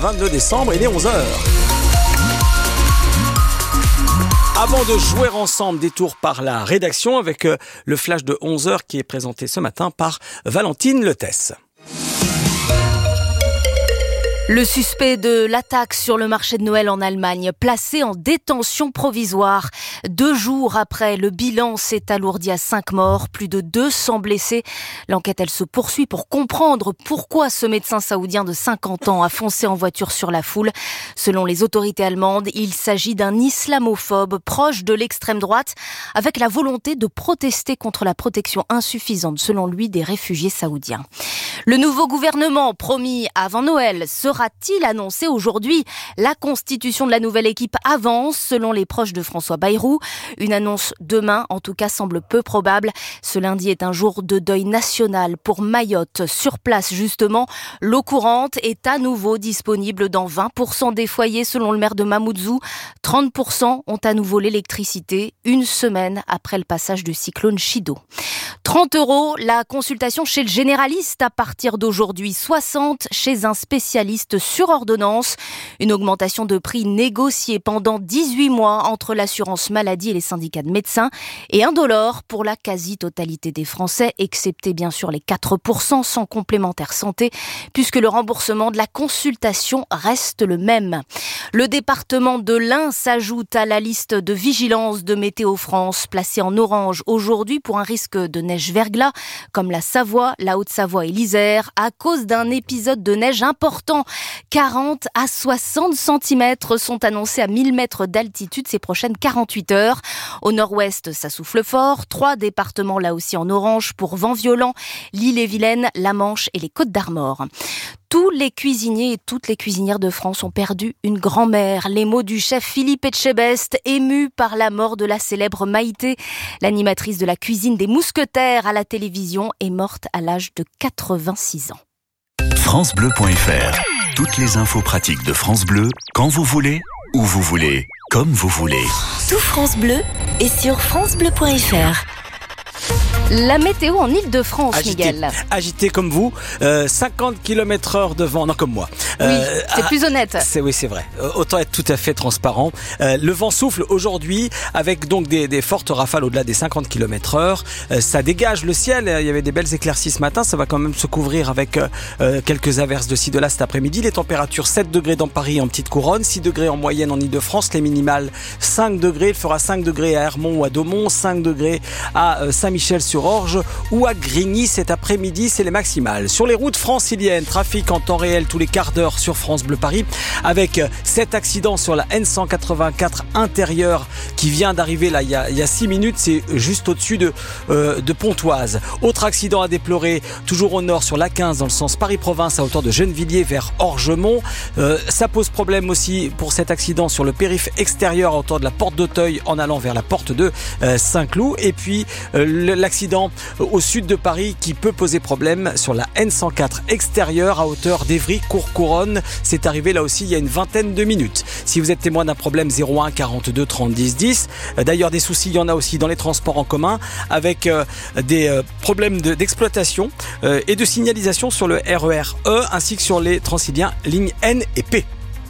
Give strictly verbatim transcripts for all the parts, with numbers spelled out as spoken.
vingt-deux décembre, il est onze heures. Avant de jouer ensemble, détour par la rédaction avec le flash de onze heures qui est présenté ce matin par Valentine Letesse. Le suspect de l'attaque sur le marché de Noël en Allemagne, placé en détention provisoire. Deux jours après, le bilan s'est alourdi à cinq morts, plus de deux cents blessés. L'enquête, elle se poursuit pour comprendre pourquoi ce médecin saoudien de cinquante ans a foncé en voiture sur la foule. Selon les autorités allemandes, il s'agit d'un islamophobe proche de l'extrême droite, avec la volonté de protester contre la protection insuffisante, selon lui, des réfugiés saoudiens. Le nouveau gouvernement, promis avant Noël, sera-t-il annoncé aujourd'hui? La constitution de la nouvelle équipe avance, selon les proches de François Bayrou. Une annonce demain, en tout cas, semble peu probable. Ce lundi est un jour de deuil national pour Mayotte. Sur place, justement, l'eau courante est à nouveau disponible dans vingt pour cent des foyers, selon le maire de Mamoudzou. trente pour cent ont à nouveau l'électricité, une semaine après le passage du cyclone Chido. trente euros, la consultation chez le généraliste à partir d'aujourd'hui, soixante chez un spécialiste sur ordonnance. Une augmentation de prix négociée pendant dix-huit mois entre l'assurance maladie et les syndicats de médecins et un dollar pour la quasi-totalité des Français, excepté bien sûr les quatre pour cent sans complémentaire santé, puisque le remboursement de la consultation reste le même. Le département de l'Ain s'ajoute à la liste de vigilance de Météo France, placée en orange aujourd'hui pour un risque de neige-verglas, comme la Savoie, la Haute-Savoie et l'Isère, à cause d'un épisode de neige important. quarante à soixante centimètres sont annoncés à mille mètres d'altitude ces prochaines quarante-huit heures. Au nord-ouest, ça souffle fort. Trois départements là aussi en orange pour vent violent, l'Ille-et-Vilaine, la Manche et les Côtes-d'Armor. Tous les cuisiniers et toutes les cuisinières de France ont perdu une grand-mère. Les mots du chef Philippe Etchebest, ému par la mort de la célèbre Maïté. L'animatrice de la cuisine des Mousquetaires à la télévision est morte à l'âge de quatre-vingt-six ans. francebleu point f r. Toutes les infos pratiques de France Bleu, quand vous voulez, où vous voulez, comme vous voulez. Tout France Bleu est sur francebleu point f r. La météo en Ile-de-France, agité, Miguel. Agité comme vous, euh, cinquante kilomètres heure de vent, non comme moi. Oui, euh, c'est ah, plus honnête. C'est, oui, c'est vrai. Euh, autant être tout à fait transparent. Euh, le vent souffle aujourd'hui avec donc des, des fortes rafales au-delà des cinquante kilomètres heure. Euh, ça dégage le ciel. Il y avait des belles éclaircies ce matin. Ça va quand même se couvrir avec euh, quelques averses de ci, de là cet après-midi. Les températures sept degrés dans Paris en petite couronne, six degrés en moyenne en Ile-de-France. Les minimales cinq degrés. Il fera cinq degrés à Hermont ou à Daumont, cinq degrés à euh, Saint-Michel-sur-Orge ou à Grigny cet après-midi, c'est les maximales. Sur les routes franciliennes, trafic en temps réel tous les quarts d'heure sur France Bleu Paris, avec cet accident sur la N cent quatre-vingt-quatre intérieure qui vient d'arriver là il y a, il y a six minutes, c'est juste au-dessus de, euh, de Pontoise. Autre accident à déplorer, toujours au nord sur l'A quinze dans le sens Paris-Province à hauteur de Gennevilliers vers Orgemont. Euh, ça pose problème aussi pour cet accident sur le périph' extérieur à hauteur de la porte d'Auteuil en allant vers la porte de euh, Saint-Cloud. Et puis euh, l'accident au sud de Paris qui peut poser problème sur la N cent quatre extérieure à hauteur d'Évry-Courcouronne. C'est arrivé là aussi il y a une vingtaine de minutes. Si vous êtes témoin d'un problème, zéro un quarante-deux trente dix dix. D'ailleurs des soucis il y en a aussi dans les transports en commun avec euh, des euh, problèmes de, d'exploitation euh, et de signalisation sur le R E R E ainsi que sur les Transiliens lignes N et P.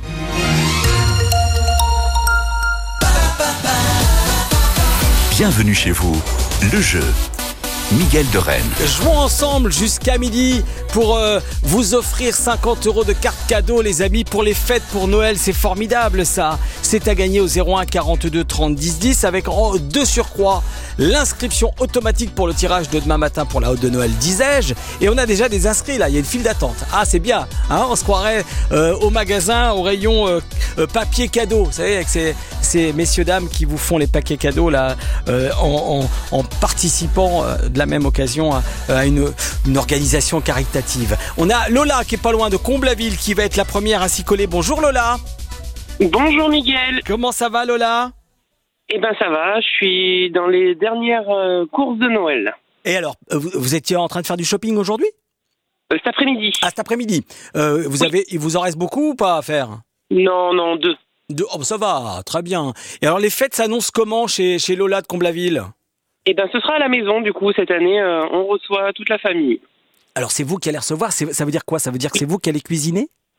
Bienvenue chez vous, le jeu. Miguel de Rennes. Jouons ensemble jusqu'à midi pour euh, vous offrir cinquante euros de cartes cadeaux, les amis, pour les fêtes, pour Noël. C'est formidable, ça. C'est à gagner au zéro un quarante-deux trente dix dix avec en deux surcroît l'inscription automatique pour le tirage de demain matin pour la Haute de Noël, disais-je. Et on a déjà des inscrits, là. Il y a une file d'attente. Ah, c'est bien. Hein, on se croirait euh, au magasin, au rayon euh, euh, papier cadeau. Vous savez, avec ces, ces messieurs-dames qui vous font les paquets cadeaux, là, euh, en, en, en participant euh, de la même occasion à, à une, une organisation caritative. On a Lola qui est pas loin de Comblaville qui va être la première à s'y coller. Bonjour Lola. Bonjour Miguel. Comment ça va Lola? Eh ben ça va, je suis dans les dernières euh, courses de Noël. Et alors, vous, vous étiez en train de faire du shopping aujourd'hui? euh, Cet après-midi. Ah, cet après-midi. Euh, vous oui. avez, il vous en reste beaucoup ou pas à faire? Non, non, deux. Deux. Oh, ça va, très bien. Et alors les fêtes s'annoncent comment chez, chez Lola de Comblaville? Eh ben ce sera à la maison du coup cette année, euh, on reçoit toute la famille. Alors c'est vous qui allez recevoir, c'est, ça veut dire quoi? Ça veut dire que c'est vous qui allez cuisiner?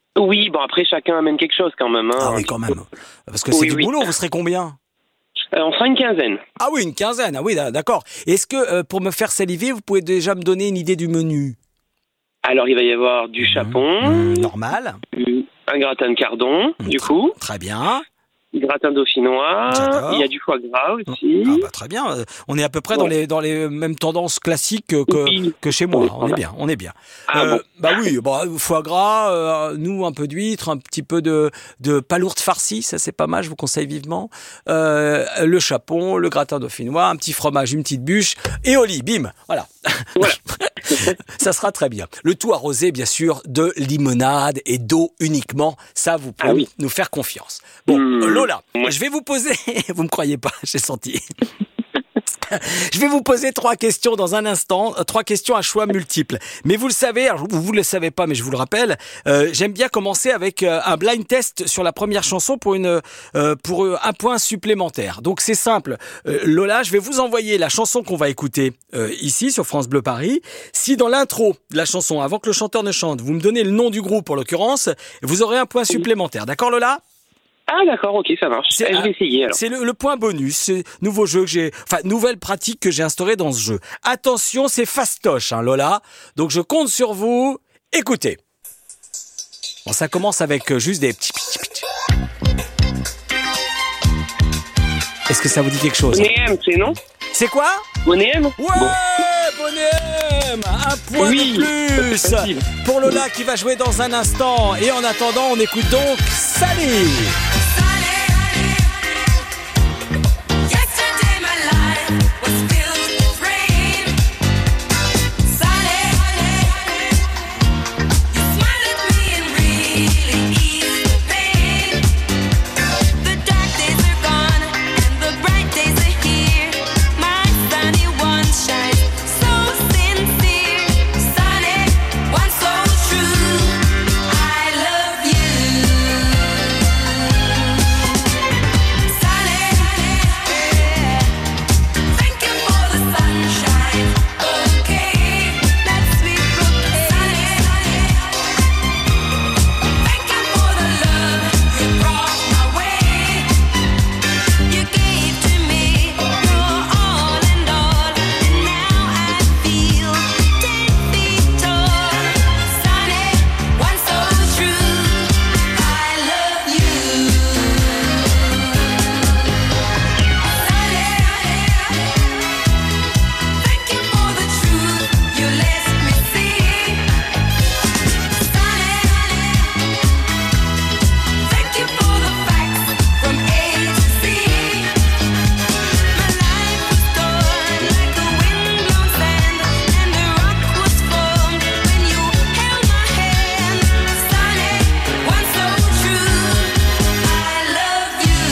Oui, bon après chacun amène quelque chose quand même. Hein, Ah oui, quand même. Parce que c'est Oui, du oui. boulot, vous serez combien? Euh, on sera une quinzaine. Ah oui, une quinzaine, ah oui, d'accord. Est-ce que euh, pour me faire saliver, vous pouvez déjà me donner une idée du menu? Alors il va y avoir du chapon, Mmh, normal. un gratin de cardon, Mmh, du tr- coup, Très bien. gratin dauphinois, J'adore. il y a du foie gras aussi. Ah bah très bien. Euh, On est à peu près dans Ouais. les dans les mêmes tendances classiques que que, Oui. que chez moi. Oui, On voilà. est bien, on est bien. Ah Euh, bon. Bah oui, bah, foie gras, euh, nous un peu d'huître, un petit peu de de palourde farcie, ça c'est pas mal. Je vous conseille vivement. Euh, le chapon, le gratin dauphinois, un petit fromage, une petite bûche et au lit. Bim, voilà. Voilà. Ça sera très bien. Le tout arrosé, bien sûr, de limonade et d'eau uniquement. Ça, vous pouvez Ah oui. nous faire confiance. Bon, Mmh. Lola, Ouais. je vais vous poser... Vous me croyez pas, j'ai senti. Je vais vous poser trois questions dans un instant, euh, trois questions à choix multiples. Mais vous le savez, alors vous vous le savez pas, mais je vous le rappelle, euh, j'aime bien commencer avec euh, un blind test sur la première chanson pour une euh, pour euh, un point supplémentaire. Donc c'est simple, Euh, Lola, je vais vous envoyer la chanson qu'on va écouter euh, ici sur France Bleu Paris. Si dans l'intro de la chanson, avant que le chanteur ne chante, vous me donnez le nom du groupe en l'occurrence, vous aurez un point supplémentaire. D'accord, Lola? Ah d'accord, ok, ça marche. C'est Eh, je un- vais essayer alors. C'est le, le point bonus, c'est nouveau jeu que j'ai, enfin nouvelle pratique que j'ai instaurée dans ce jeu. Attention, c'est fastoche, hein, Lola. Donc je compte sur vous. Écoutez. Bon, ça commence avec euh, juste des petits petits petits. Est-ce que ça vous dit quelque chose? Bonnet M, c'est non? C'est quoi? Bonnet M? Ouais, Bon. Bonnet M, un point Oui, de plus facile. pour Lola qui va jouer dans un instant. Et en attendant, on écoute donc Sally. Yesterday my life was filled with rain. Sally, you smiled at me and really eased the pain. The dark days are gone and the bright days are here. My sunny one shines so sincere. Sunny one so true. I love you. Sunny, thank you for the sunshine. Okay, let's be okay. Thank you for the love you brought my way. You gave to me your all and all, and now I feel ten feet tall. Sunny, one so true. I love you. Thank you for the truth you let me see. Thank you for the facts from A to Z. My life was torn like a windblown sand, and a rock was formed when you held my hand. Sunny, one so true. I love you.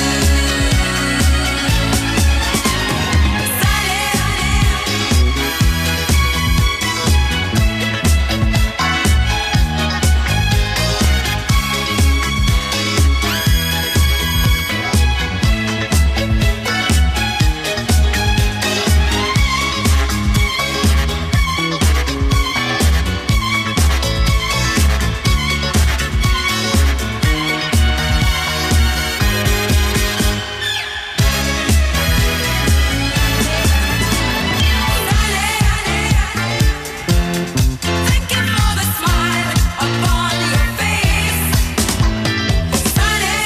Thank you for the smile upon your face. Sunny,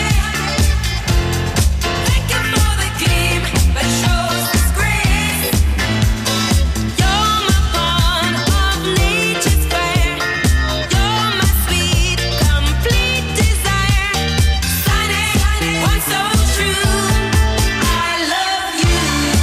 thank you for the gleam that shows His grace. You're my pawn of nature's fire. You're my sweet, complete desire. Sunny, one so true. I love you.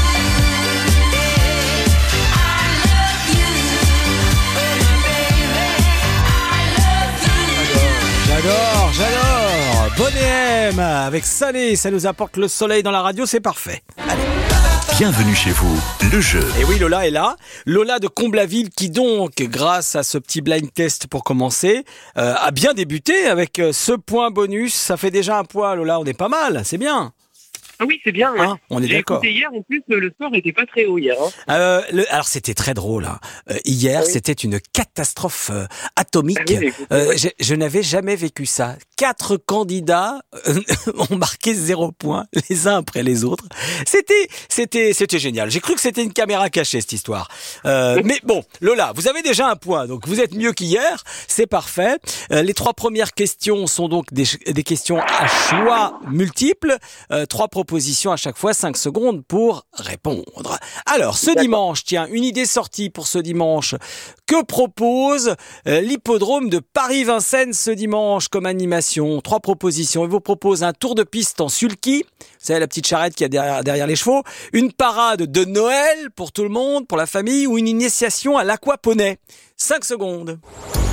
I love you, oh my baby. I love you. J'adore, j'adore. Bonnet M avec Salé, ça nous apporte le soleil dans la radio, c'est parfait. Bienvenue chez vous, le jeu. Et oui, Lola est là. Lola de Comblaville qui donc, grâce à ce petit blind test pour commencer, euh, a bien débuté avec euh, ce point bonus. Ça fait déjà un point, Lola, on est pas mal, c'est bien. Ah oui, c'est bien. Ouais. Hein, on est J'ai d'accord. écouté hier, en plus, le score n'était pas très haut hier. Hein. Euh, le, alors c'était très drôle. Hein. Euh, hier, Ah oui. c'était une catastrophe euh, atomique. Ah oui, mais écoutez, Euh, ouais. je, je n'avais jamais vécu ça. Quatre candidats euh, ont marqué zéro point, les uns après les autres. C'était, c'était, c'était génial. J'ai cru que c'était une caméra cachée cette histoire. Euh, mais bon, Lola, vous avez déjà un point, donc vous êtes mieux qu'hier. C'est parfait. Euh, les trois premières questions sont donc des, des questions à choix multiples. Euh, trois propositions à chaque fois, cinq secondes pour répondre. Alors, ce dimanche, tiens, une idée sortie pour ce dimanche. Que propose euh, l'hippodrome de Paris-Vincennes ce dimanche comme animation? Trois propositions. Il vous propose un tour de piste en sulky. Vous savez, la petite charrette qu'il y a derrière, derrière les chevaux. Une parade de Noël pour tout le monde, pour la famille, ou une initiation à l'aquaponey. Cinq secondes.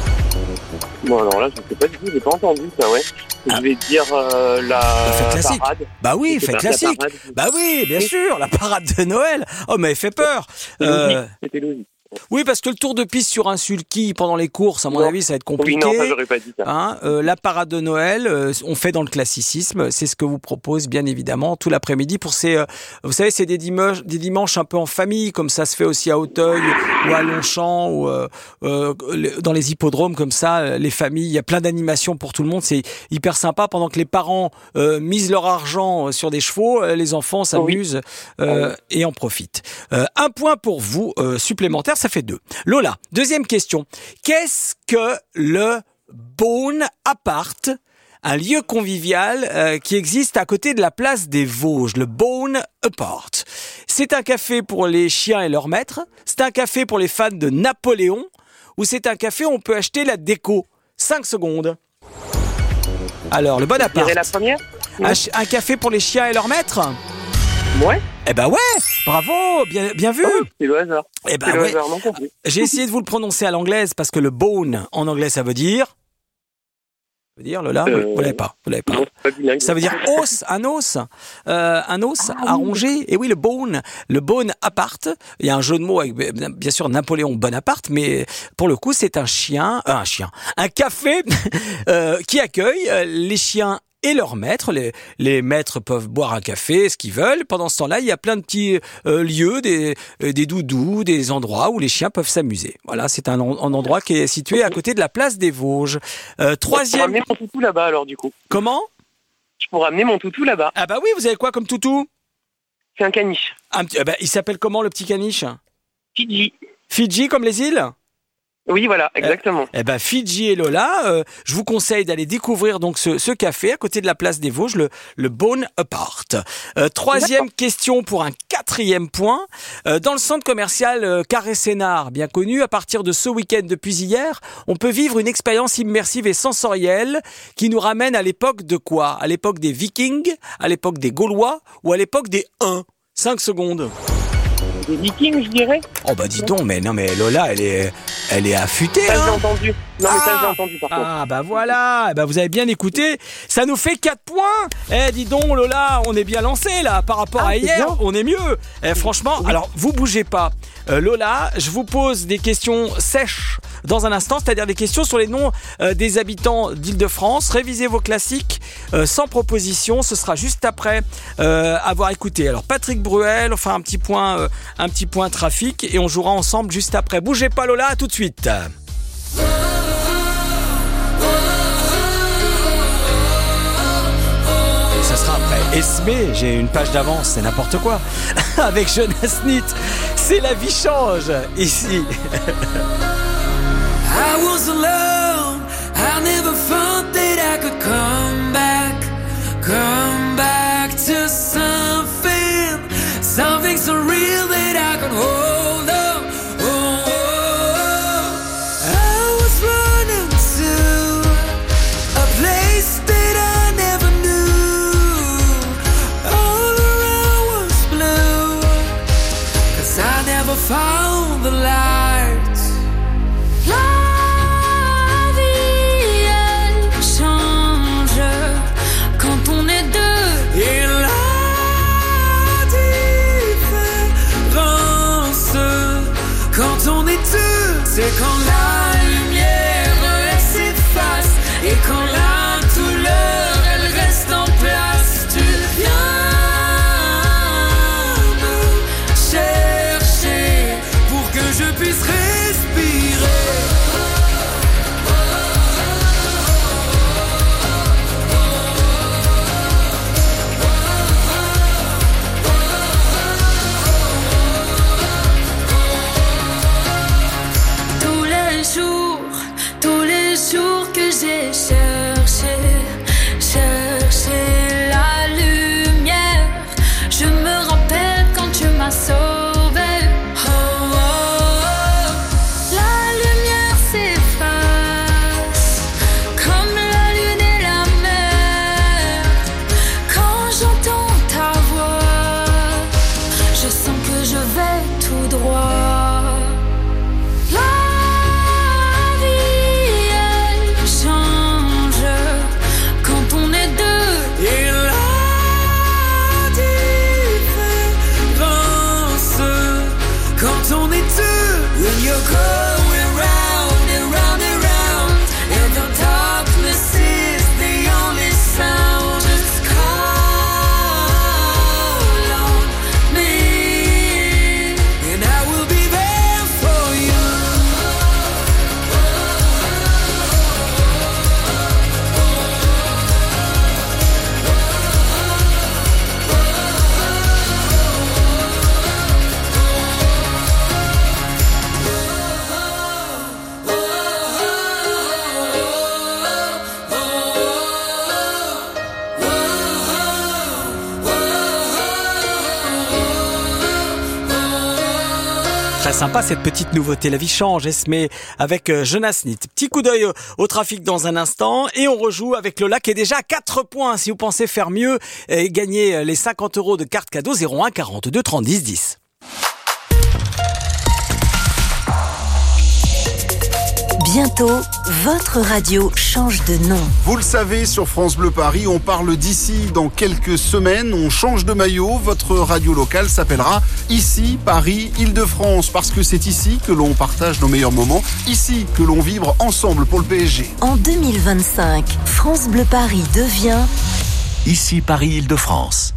Bon, alors là, je ne sais pas du tout, j'ai pas entendu ça, ouais. Ah. Je vais dire euh, la fête classique. parade. Bah oui, C'est fait pas la classique. parade. Bah oui, bien sûr, la parade de Noël. Oh, mais elle fait peur. C'était Euh, logique, C'était logique. oui, parce que le tour de piste sur un sulky pendant les courses, à mon Non. avis, ça va être Oui, compliqué. non, ça, j'aurais pas dit ça. Hein, euh, la parade de Noël, euh, on fait dans le classicisme, c'est ce que vous propose bien évidemment tout l'après-midi pour ces, euh, vous savez, c'est des dimanches, des dimanches un peu en famille, comme ça se fait aussi à Auteuil ou à Longchamp ou euh, euh, dans les hippodromes comme ça, euh, les familles, il y a plein d'animations pour tout le monde, c'est hyper sympa pendant que les parents euh, misent leur argent sur des chevaux, euh, les enfants s'amusent euh, et en profitent. Euh, un point pour vous euh, supplémentaire, ça fait deux. Lola, deuxième question. Qu'est-ce que le Bone Apart, un lieu convivial euh, qui existe à côté de la place des Vosges, le Bone Apart? C'est un café pour les chiens et leurs maîtres, c'est un café pour les fans de Napoléon, ou c'est un café où on peut acheter la déco? Cinq secondes. Alors, le Bon Je Apart, dirais la première. un, ch- un café pour les chiens et leurs maîtres? Ouais, Eh ben ouais, bravo, bien, bien vu. ah oui, c'est le hasard. Eh ben C'est le ouais. hasard non compris. J'ai essayé de vous le prononcer à l'anglaise parce que le bone en anglais ça veut dire. Ça veut dire Lola, vous- Euh, vous l'avez pas, vous l'avez pas. Non, c'est pas bilingue. Ça veut dire os, un os, euh, un os à ronger. Et oui, le bone, le bone apart. Il y a un jeu de mots avec bien sûr Napoléon Bonaparte, mais pour le coup c'est un chien, euh, un chien, un café euh, qui accueille euh, les chiens et leurs maîtres. Les, les maîtres peuvent boire un café, ce qu'ils veulent. Pendant ce temps-là, il y a plein de petits euh, lieux, des, euh, des doudous, des endroits où les chiens peuvent s'amuser. Voilà, c'est un, en- un endroit qui est situé à côté de la place des Vosges. Euh, Je pourrais troisième, amener mon toutou là-bas alors du coup. comment? Je pourrais amener mon toutou là-bas. Ah bah oui, vous avez quoi comme toutou? C'est un caniche. Un petit, ah bah, il s'appelle comment le petit caniche? Fidji. Fidji comme les îles? Oui, voilà, exactement. Eh ben Fidji et Lola, euh, je vous conseille d'aller découvrir donc ce, ce café à côté de la place des Vosges, le, le Bone Apart. Euh, troisième question pour un quatrième point. Euh, dans le centre commercial euh, Carré Sénard, bien connu, à partir de ce week-end depuis hier, on peut vivre une expérience immersive et sensorielle qui nous ramène à l'époque de quoi? À l'époque des Vikings, à l'époque des Gaulois ou à l'époque des Huns? Cinq secondes. Des Vikings, je dirais. Oh bah dis donc, mais non mais Lola, elle est, elle est affûtée. Ça, je l'ai Hein. entendu. Non, mais ça, je l'ai Ah. entendu par contre. Ah bah voilà, eh bah vous avez bien écouté, ça nous fait quatre points. Eh dis donc Lola, on est bien lancé là par rapport Ah, à c'est hier, bien. on est mieux. Eh, franchement, alors vous bougez pas. Euh, Lola, je vous pose des questions sèches dans un instant, c'est-à-dire des questions sur les noms euh, des habitants d'Île-de-France. Révisez vos classiques euh, sans proposition, ce sera juste après euh, avoir écouté. Alors Patrick Bruel, enfin un petit point, euh, un petit point trafic et on jouera ensemble juste après. Bougez pas Lola, à tout de suite. Ça sera après. Esmé, j'ai une page d'avance, c'est n'importe quoi. Avec Jonas Smith, c'est la vie change ici. I was alone. I never thought that I could come back, come back to something, something so real that I could hold on. Oh, oh, oh. I was running to a place that I never knew. All around was blue, 'cause I never found the light. La vie est Très sympa cette petite nouveauté. La vie change, Esmé, avec euh, Jonas Nit. Petit coup d'œil au, au trafic dans un instant et on rejoue avec Lola qui est déjà à quatre points. Si vous pensez faire mieux et gagner les cinquante euros de carte cadeau, zéro un quarante-deux trente dix dix. Bientôt, votre radio change de nom. Vous le savez, sur France Bleu Paris, on parle d'ici dans quelques semaines. On change de maillot. Votre radio locale s'appellera Ici, Paris, Île-de-France. Parce que c'est ici que l'on partage nos meilleurs moments. Ici que l'on vibre ensemble pour le P S G. En deux mille vingt-cinq, France Bleu Paris devient Ici Paris Île-de-France.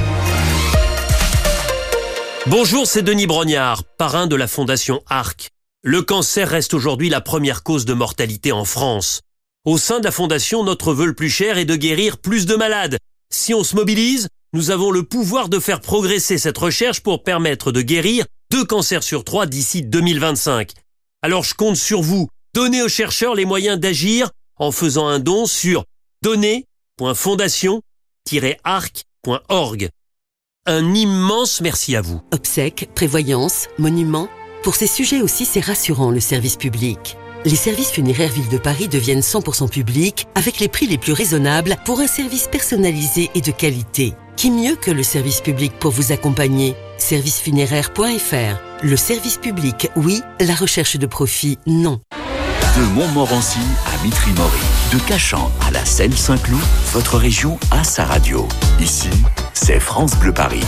Bonjour, c'est Denis Brognard, parrain de la Fondation Arc. Le cancer reste aujourd'hui la première cause de mortalité en France. Au sein de la Fondation, notre vœu le plus cher est de guérir plus de malades. Si on se mobilise, nous avons le pouvoir de faire progresser cette recherche pour permettre de guérir deux cancers sur trois d'ici deux mille vingt-cinq. Alors je compte sur vous. Donnez aux chercheurs les moyens d'agir en faisant un don sur donner point fondation tiret arc point org. Un immense merci à vous. Obsèques, prévoyance, monuments. Pour ces sujets aussi, c'est rassurant le service public. Les services funéraires Ville de Paris deviennent cent pour cent publics avec les prix les plus raisonnables pour un service personnalisé et de qualité. Qui mieux que le service public pour vous accompagner ? service funéraire point f r. Le service public, oui. La recherche de profit, non. De Montmorency à Mitry-Mory, de Cachan à la Seine-Saint-Cloud, votre région a sa radio. Ici, c'est France Bleu Paris.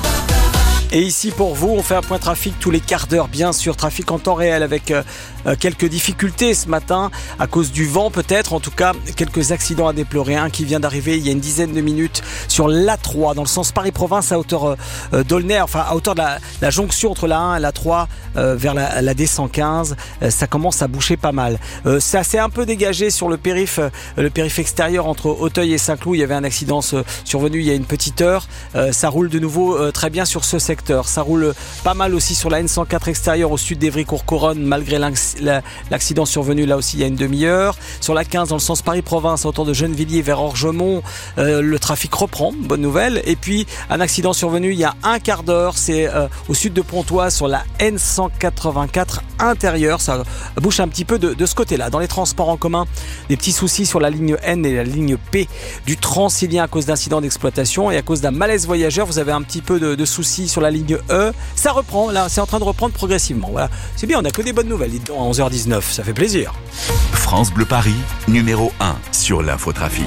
Et ici pour vous, on fait un point trafic tous les quarts d'heure, bien sûr, trafic en temps réel avec euh, quelques difficultés ce matin à cause du vent peut-être, en tout cas quelques accidents à déplorer. Un qui vient d'arriver il y a une dizaine de minutes sur l'A trois dans le sens Paris-Province à hauteur euh, d'Aulnay, enfin à hauteur de la, la jonction entre la un et la trois euh, vers la, la D cent quinze, euh, ça commence à boucher pas mal. Euh, ça s'est un peu dégagé sur le périph, euh, le périph extérieur entre Auteuil et Saint-Cloud, il y avait un accident euh, survenu il y a une petite heure, euh, ça roule de nouveau euh, très bien sur ce secteur. Ça roule pas mal aussi sur la N cent quatre extérieure au sud d'Evry-Courcouronne malgré l'accident survenu là aussi il y a une demi-heure. Sur la quinze dans le sens Paris-Province autour de Gennevilliers vers Orgemont, euh, le trafic reprend, bonne nouvelle. Et puis un accident survenu il y a un quart d'heure, c'est euh, au sud de Pontoise sur la N cent quatre-vingt-quatre intérieure. Ça bouge un petit peu de, de ce côté-là. Dans les transports en commun, des petits soucis sur la ligne N et la ligne P du Transilien à cause d'incidents d'exploitation et à cause d'un malaise voyageur. Vous avez un petit peu de, de soucis sur la ligne E. Ça reprend, là, c'est en train de reprendre progressivement. Voilà, c'est bien, on n'a que des bonnes nouvelles. Dites donc, à onze heures dix-neuf, ça fait plaisir. France Bleu Paris, numéro un sur l'infotrafic.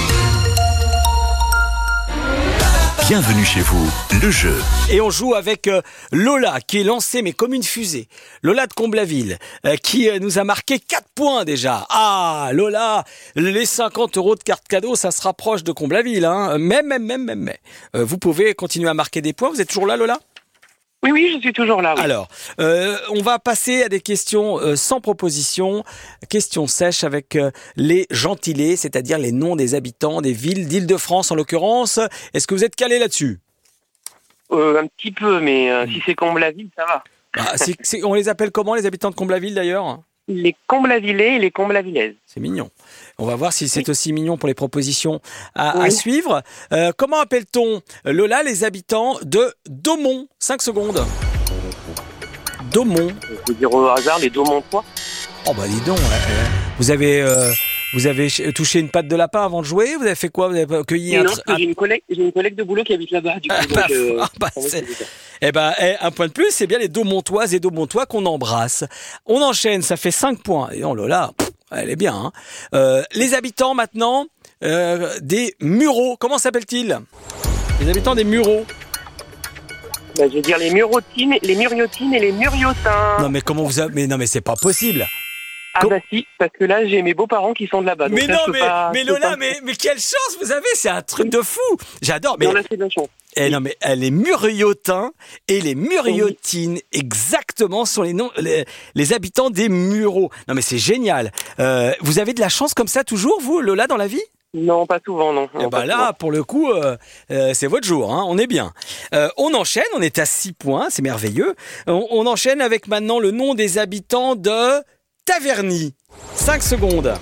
Bienvenue chez vous, le jeu. Et on joue avec euh, Lola qui est lancée mais comme une fusée. Lola de Comblaville euh, qui euh, nous a marqué quatre points déjà. Ah Lola, les cinquante euros de carte cadeau, ça se rapproche de Comblaville. Hein. Mais, mais, mais, mais, mais. Euh, vous pouvez continuer à marquer des points. Vous êtes toujours là Lola ? Oui, oui, je suis toujours là. Oui. Alors, euh, on va passer à des questions euh, sans proposition, questions sèches avec euh, les gentilés, c'est-à-dire les noms des habitants des villes d'Île-de-France en l'occurrence. Est-ce que vous êtes calé là-dessus ? euh, Un petit peu, mais euh, si c'est Comblaville, ça va. Ah, c'est, c'est, on les appelle comment les habitants de Comblaville d'ailleurs ? Les Comblavillais et les Comblavillaises. C'est mignon. On va voir si c'est oui. aussi mignon pour les propositions à, oui. à suivre. Euh, comment appelle-t-on, Lola, les habitants de Daumont ? cinq secondes. Daumont. Je peux dire au hasard les Daumontois. Oh bah dis donc. Euh, vous avez... Euh, Vous avez touché une patte de lapin avant de jouer ? Vous avez fait quoi ? Vous avez cueilli un... Non, un... j'ai une collègue, j'ai une collègue de boulot qui habite là-bas. Du coup, ah, donc, bah, euh, ah, bah, c'est... Eh ben, eh, un point de plus, c'est bien les Daumontoises et Daumontois qu'on embrasse. On enchaîne, ça fait cinq points. Et oh là là, pff, elle est bien. Hein. Euh, les habitants maintenant euh, des Mureaux, comment s'appellent-ils ? Les habitants des Mureaux. Bah, je vais dire les Murotines, les Muriotines et les Muriotins. Non mais comment vous avez... Mais non mais c'est pas possible. Ah Com- bah si, parce que là j'ai mes beaux-parents qui sont de là-bas. Mais là, non, mais, pas, mais Lola, pas... mais, mais quelle chance vous avez, c'est un truc de fou. J'adore. Mais non, là, c'est de la chance. Eh non mais les Muriotins et les Muriotines, oui. exactement, sont les noms, les, les habitants des Mureaux. Non mais c'est génial. Euh, vous avez de la chance comme ça toujours, vous, Lola, dans la vie ? Non, pas souvent, non. Et bah là, souvent. Pour le coup, euh, euh, c'est votre jour, hein, on est bien. Euh, on enchaîne, on est à six points, c'est merveilleux. On, on enchaîne avec maintenant le nom des habitants de Taverny. cinq secondes.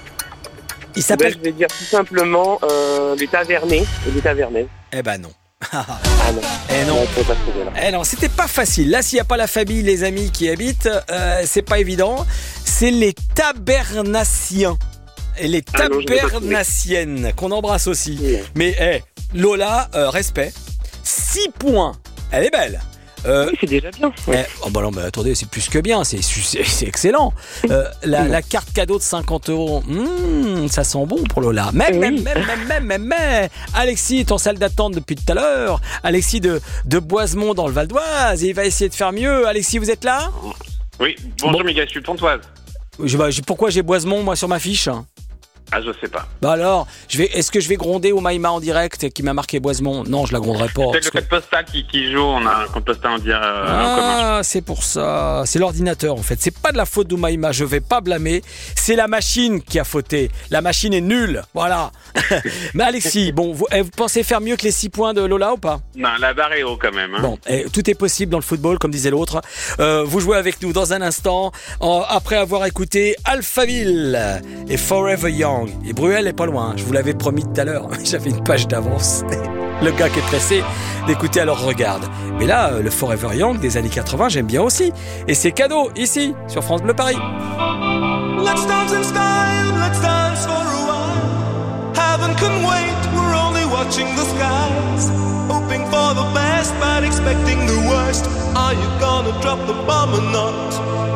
Il s'appelle... Ben, je vais dire tout simplement euh, les Tavernais et les Tavernaises. Eh ben non. Ah non. Eh non. Là, je peux pas trouver, là. Eh non, c'était pas facile. Là, s'il n'y a pas la famille, les amis qui y habitent, euh, c'est pas évident. C'est les Tabernaciens. Et les Ah non, je l'ai pas trouvé. Tabernaciennes, qu'on embrasse aussi. Ouais. Mais, eh, Lola, euh, respect. six points. Elle est belle. Euh, Oui, c'est déjà bien. eh, oh bah non, mais attendez, c'est plus que bien, c'est, c'est, c'est excellent. Euh, la, la carte cadeau de cinquante euros, hmm, ça sent bon pour Lola. Mais, Oui. mais, mais, mais, mais, mais, mais, Alexis est en salle d'attente depuis tout à l'heure. Alexis de, de Boisemont dans le Val d'Oise, et il va essayer de faire mieux. Alexis, vous êtes là? Oui, bonjour Bon. Miguel, je suis Pontoise. Je- bah, j'ai- Pourquoi j'ai Boisemont, moi, sur ma fiche? Ah, je sais pas. Bah alors, je vais, est-ce que je vais gronder au Maïma en direct qui m'a marqué Boisemont? Non, je la gronderai pas. C'est parce le que- code postal qui, qui joue, on a un code postal en, dire, euh, en commun. Ah, c'est pour ça. C'est l'ordinateur en fait. C'est pas de la faute d'Oumaïma. Je vais pas blâmer. C'est la machine qui a fauté. La machine est nulle. Voilà. Mais Alexis, bon, vous, eh, vous pensez faire mieux que les six points de Lola ou pas? Non, la barre est haut quand même. Hein. Bon, eh, tout est possible dans le football, comme disait l'autre. Euh, vous jouez avec nous dans un instant, en- après avoir écouté Alphaville et Forever Young. Et Bruel est pas loin. Je vous l'avais promis tout à l'heure. J'avais une page d'avance. Le gars qui est pressé d'écouter, alors regarde. Mais là, euh, le Forever Young des années quatre-vingts, j'aime bien aussi. Et c'est cadeau, ici, sur France Bleu Paris. Let's dance in style, let's dance for a while. Heaven can wait, we're only watching the skies. Hoping for the best, but expecting the worst. Are you gonna drop the bomb or not?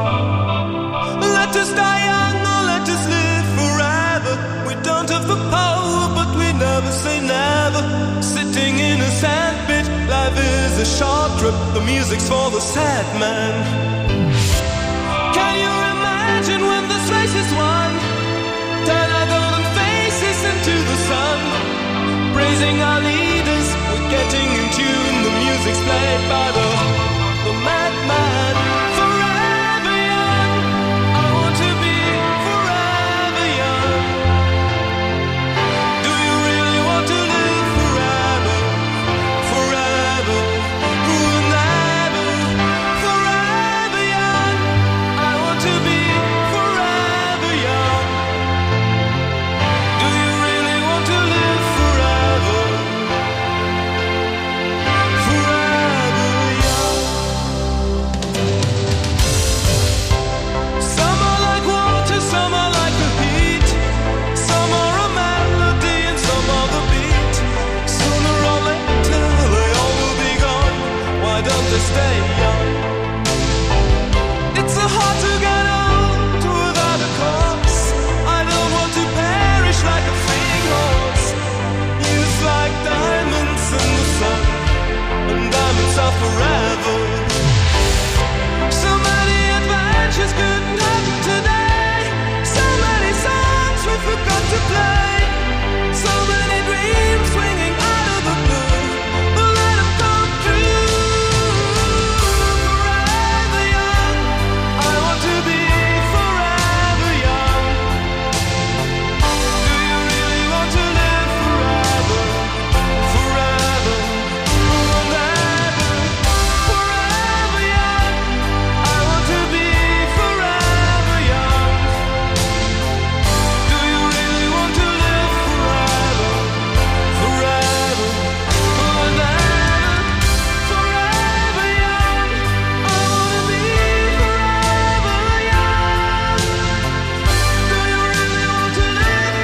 Let us die young or let us live forever. We don't have the power, but we never say never. Sitting in a sandpit, life is a short trip. The music's for the sad man. Can you imagine when this race is won? Turn our golden faces into the sun. Praising our leaders, we're getting in tune. The music's played by the, the madman. Forever young, I want to be forever young. Do you really want to live forever? Forever, forever, forever young. I want to be forever young. Do you really want to live forever? Forever young. Some are like water, some are like the heat. Some are a melody and some are the beat. Sooner or later they all will be gone. Why don't they stay young? It's so hard to get old without a cause. I don't want to perish like a fleeing horse. Youth like diamonds in the sun, and diamonds are forever. So many adventures couldn't happen today. So many songs we forgot to play. So many dreams swinging out of the blue. But let them come true. Forever young, I want to be forever young. Do you really want to live forever? Forever, forever, forever young. I want to be forever young. Do you really want to live forever? Forever, forever, forever young. I want to be forever young. Do you really want to live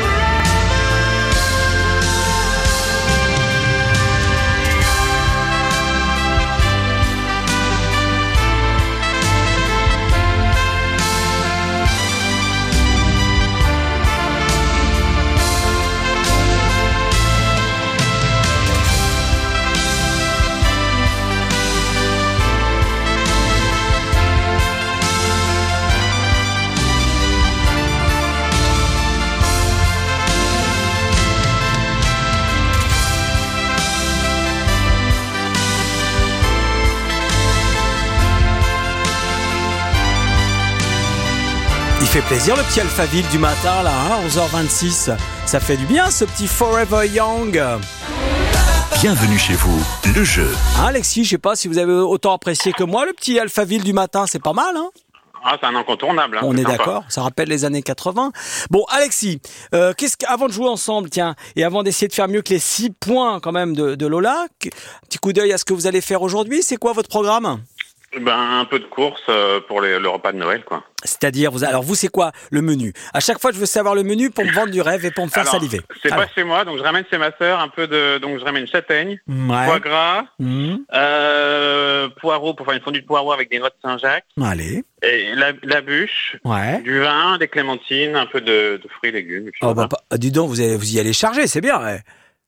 Il fait plaisir le petit Alphaville du matin là, hein, onze heures vingt-six. Ça fait du bien ce petit Forever Young. Bienvenue chez vous, le jeu. Hein, Alexis, je sais pas si vous avez autant apprécié que moi le petit Alphaville du matin, c'est pas mal, hein? Ah, c'est un incontournable. Hein, On c'est est sympa. d'accord, ça rappelle les années quatre-vingts. Bon, Alexis, euh, qu'est-ce que, avant de jouer ensemble, tiens, et avant d'essayer de faire mieux que les six points quand même de, de Lola, un petit coup d'œil à ce que vous allez faire aujourd'hui. C'est quoi votre programme? Ben, un peu de course euh, pour les, le repas de Noël, quoi. C'est-à-dire, vous, alors vous, c'est quoi le menu? À chaque fois, je veux savoir le menu pour me vendre du rêve et pour me faire Alors, saliver. C'est Alors. pas chez moi, donc je ramène chez ma sœur un peu de, donc je ramène châtaigne, Ouais. foie gras, Mmh. euh, poireaux pour faire une fondue de poireaux avec des noix de Saint-Jacques, Allez. et la, la bûche, Ouais. du vin, des clémentines, un peu de, de fruits et légumes. Et puis Oh, voilà. bah, pas- dis donc, vous, allez, vous y allez charger, c'est bien. Ouais.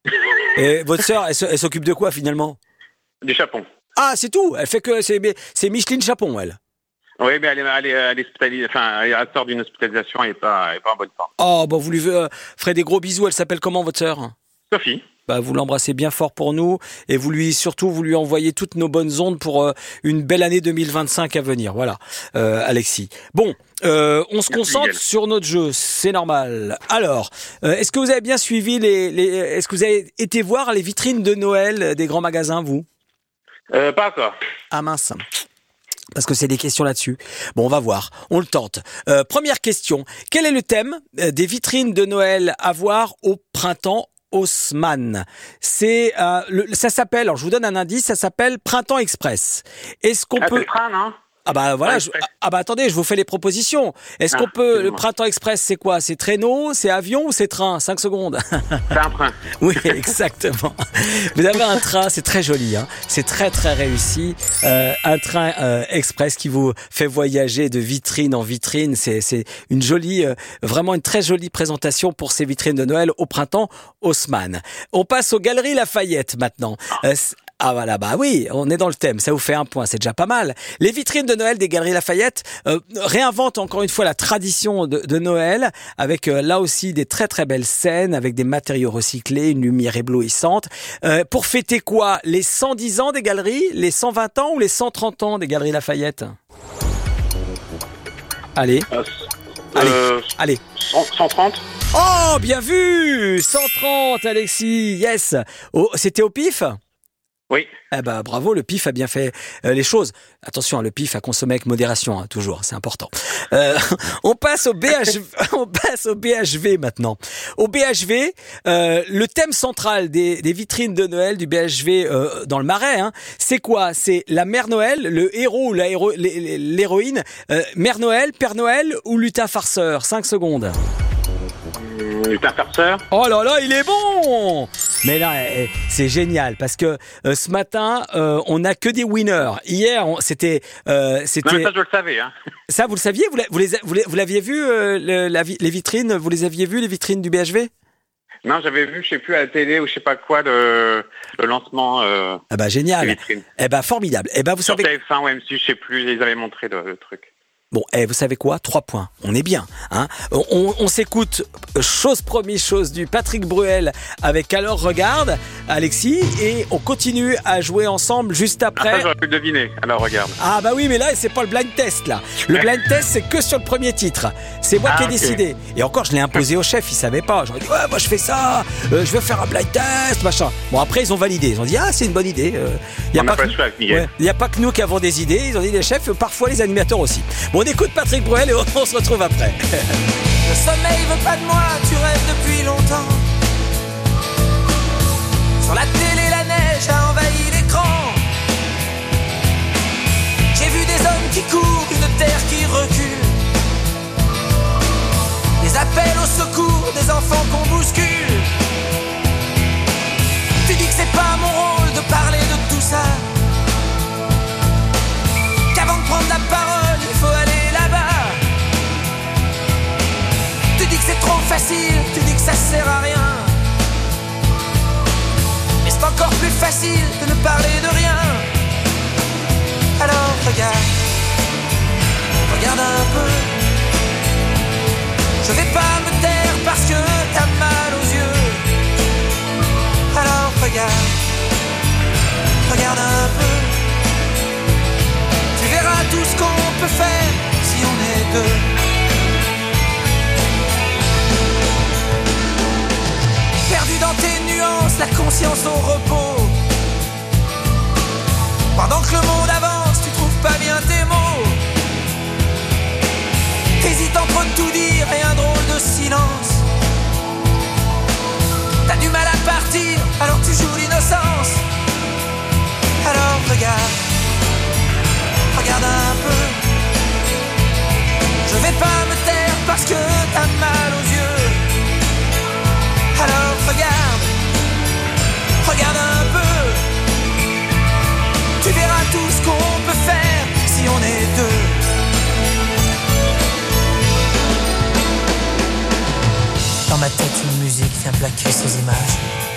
Et votre sœur, elle, se- elle s'occupe de quoi finalement? Du chapon. Ah, c'est tout. Elle fait que c'est, c'est Micheline Chapon, elle. Oui, mais elle est, elle est, elle est hospitalisée, enfin, elle sort d'une hospitalisation, elle est pas, elle est pas en bonne forme. Oh, bah vous lui euh, ferez des gros bisous. Elle s'appelle comment, votre sœur? Sophie. Bah, vous l'embrassez bien fort pour nous et vous lui surtout vous lui envoyez toutes nos bonnes ondes pour euh, une belle année deux mille vingt-cinq à venir. Voilà, euh, Alexis. Bon, euh, on se Merci, concentre Miguel. sur notre jeu, c'est normal. Alors, euh, est-ce que vous avez bien suivi les, les est-ce que vous avez été voir les vitrines de Noël des grands magasins, vous? Euh, pas encore. Ah mince. Parce que c'est des questions là-dessus. Bon, on va voir. On le tente. Euh, première question. Quel est le thème euh, des vitrines de Noël à voir au printemps Haussmann? C'est, euh, le, ça s'appelle, alors je vous donne un indice, ça s'appelle Printemps Express. Est-ce qu'on Ah, c'est peut... le train, non? Ah bah voilà, Ouais, je- Express. ah bah attendez, je vous fais les propositions. Est-ce Ah, qu'on peut... Le excusez-moi. Printemps Express, c'est quoi? C'est traîneau, c'est avion ou c'est train? cinq secondes. C'est un train. Oui, exactement. Vous avez un train, c'est très joli, hein. C'est très très réussi. Euh, un train euh, express qui vous fait voyager de vitrine en vitrine. C'est c'est une jolie, euh, vraiment une très jolie présentation pour ces vitrines de Noël au printemps Haussmann. On passe aux Galeries Lafayette maintenant. Euh, c- ah voilà, bah oui, on est dans le thème, ça vous fait un point, c'est déjà pas mal. Les vitrines de Noël des Galeries Lafayette euh, réinventent encore une fois la tradition de, de Noël avec euh, là aussi des très très belles scènes avec des matériaux recyclés, une lumière éblouissante. Euh, pour fêter quoi? Les cent dix ans des galeries, les cent vingt ans ou les cent trente ans des Galeries Lafayette? Allez, Euh, Allez. euh, allez. cent- cent trente. Oh, bien vu! cent trente, Alexis, yes! Oh, c'était au pif? Oui. Eh ben, bravo, le P I F a bien fait euh, les choses. Attention, le P I F a consommé avec modération, hein, toujours, c'est important. Euh, on passe au B H V, on passe au B H V maintenant. Au B H V, euh, le thème central des, des vitrines de Noël du B H V euh, dans le Marais, hein, c'est quoi? C'est la Mère Noël, le héros ou la héro- l'hé- l'héroïne, euh, Mère Noël, Père Noël ou lutin farceur? cinq secondes. Lutin farceur. Oh là là, il est bon! Mais là, eh, c'est génial parce que euh, ce matin, euh, on n'a que des winners. Hier, on- c'était, euh, Non, mais c'était ça, je le savais. Hein. ça. Vous le saviez? Vous, l'a- vous les, a- vous les- vous l'aviez vu euh, le- la vi- les vitrines? Vous les aviez vues les vitrines du B H V? Non, j'avais vu, je sais plus, à la télé ou je sais pas quoi, le, le lancement euh, Ah bah des génial. vitrines. Eh ben formidable. Eh ben vous Sur savez. T F un ou M six, je sais plus, ils avaient montré le, le truc. Bon, eh, vous savez quoi? Trois points. On est bien. Hein, on on, on s'écoute, euh, chose promise, chose due, Patrick Bruel avec Alors Regarde, Alexis, et on continue à jouer ensemble juste Après, après. j'aurais pu le deviner. Alors, regarde. Ah bah oui, mais là, c'est pas le blind test, là. Le blind test, c'est que sur le premier titre. C'est moi Ah, qui ai ok. décidé. Et encore, je l'ai imposé au chef, il savait pas. J'aurais dit, ouais, moi je fais ça, euh, je veux faire un blind test, machin. Bon, après, ils ont validé. Ils ont dit, ah, c'est une bonne idée. Euh, y a On n'a pas pas que- le choix avec Miguel. Ouais, il n'y a pas que nous qui avons des idées. Ils ont dit les chefs, euh, parfois les animateurs aussi. Bon, on écoute Patrick Bruel et on, on se retrouve après. Le sommeil veut pas de moi, tu rêves depuis longtemps. Sur la télé, la neige a envahi l'écran. J'ai vu des hommes qui courent, une terre qui recule. Des appels au secours, des enfants qu'on bouscule. Tu dis que c'est pas mon rôle de parler de tout ça. Qu'avant de prendre la parole, il faut aller là-bas. Tu dis que c'est trop facile, tu dis que ça sert à rien. Mais c'est encore plus facile de ne parler de rien. Alors regarde, regarde un peu. Je vais pas me taire parce que t'as mal aux yeux. Alors regarde, regarde un peu. Tu verras tout ce qu'on peut faire si on est deux. Perdu dans tes nuances, la conscience au repos. Pendant que le monde avance, tu trouves pas bien tes mots. beau tout dire et un drôle de silence. T'as du mal à partir, alors tu joues l'innocence. Alors regarde, regarde un peu. Je vais pas me taire parce que t'as mal aux yeux. Alors regarde, regarde un peu. Tu verras tout ce qu'on peut faire si on est deux. Dans ma tête, une musique vient plaquer ces images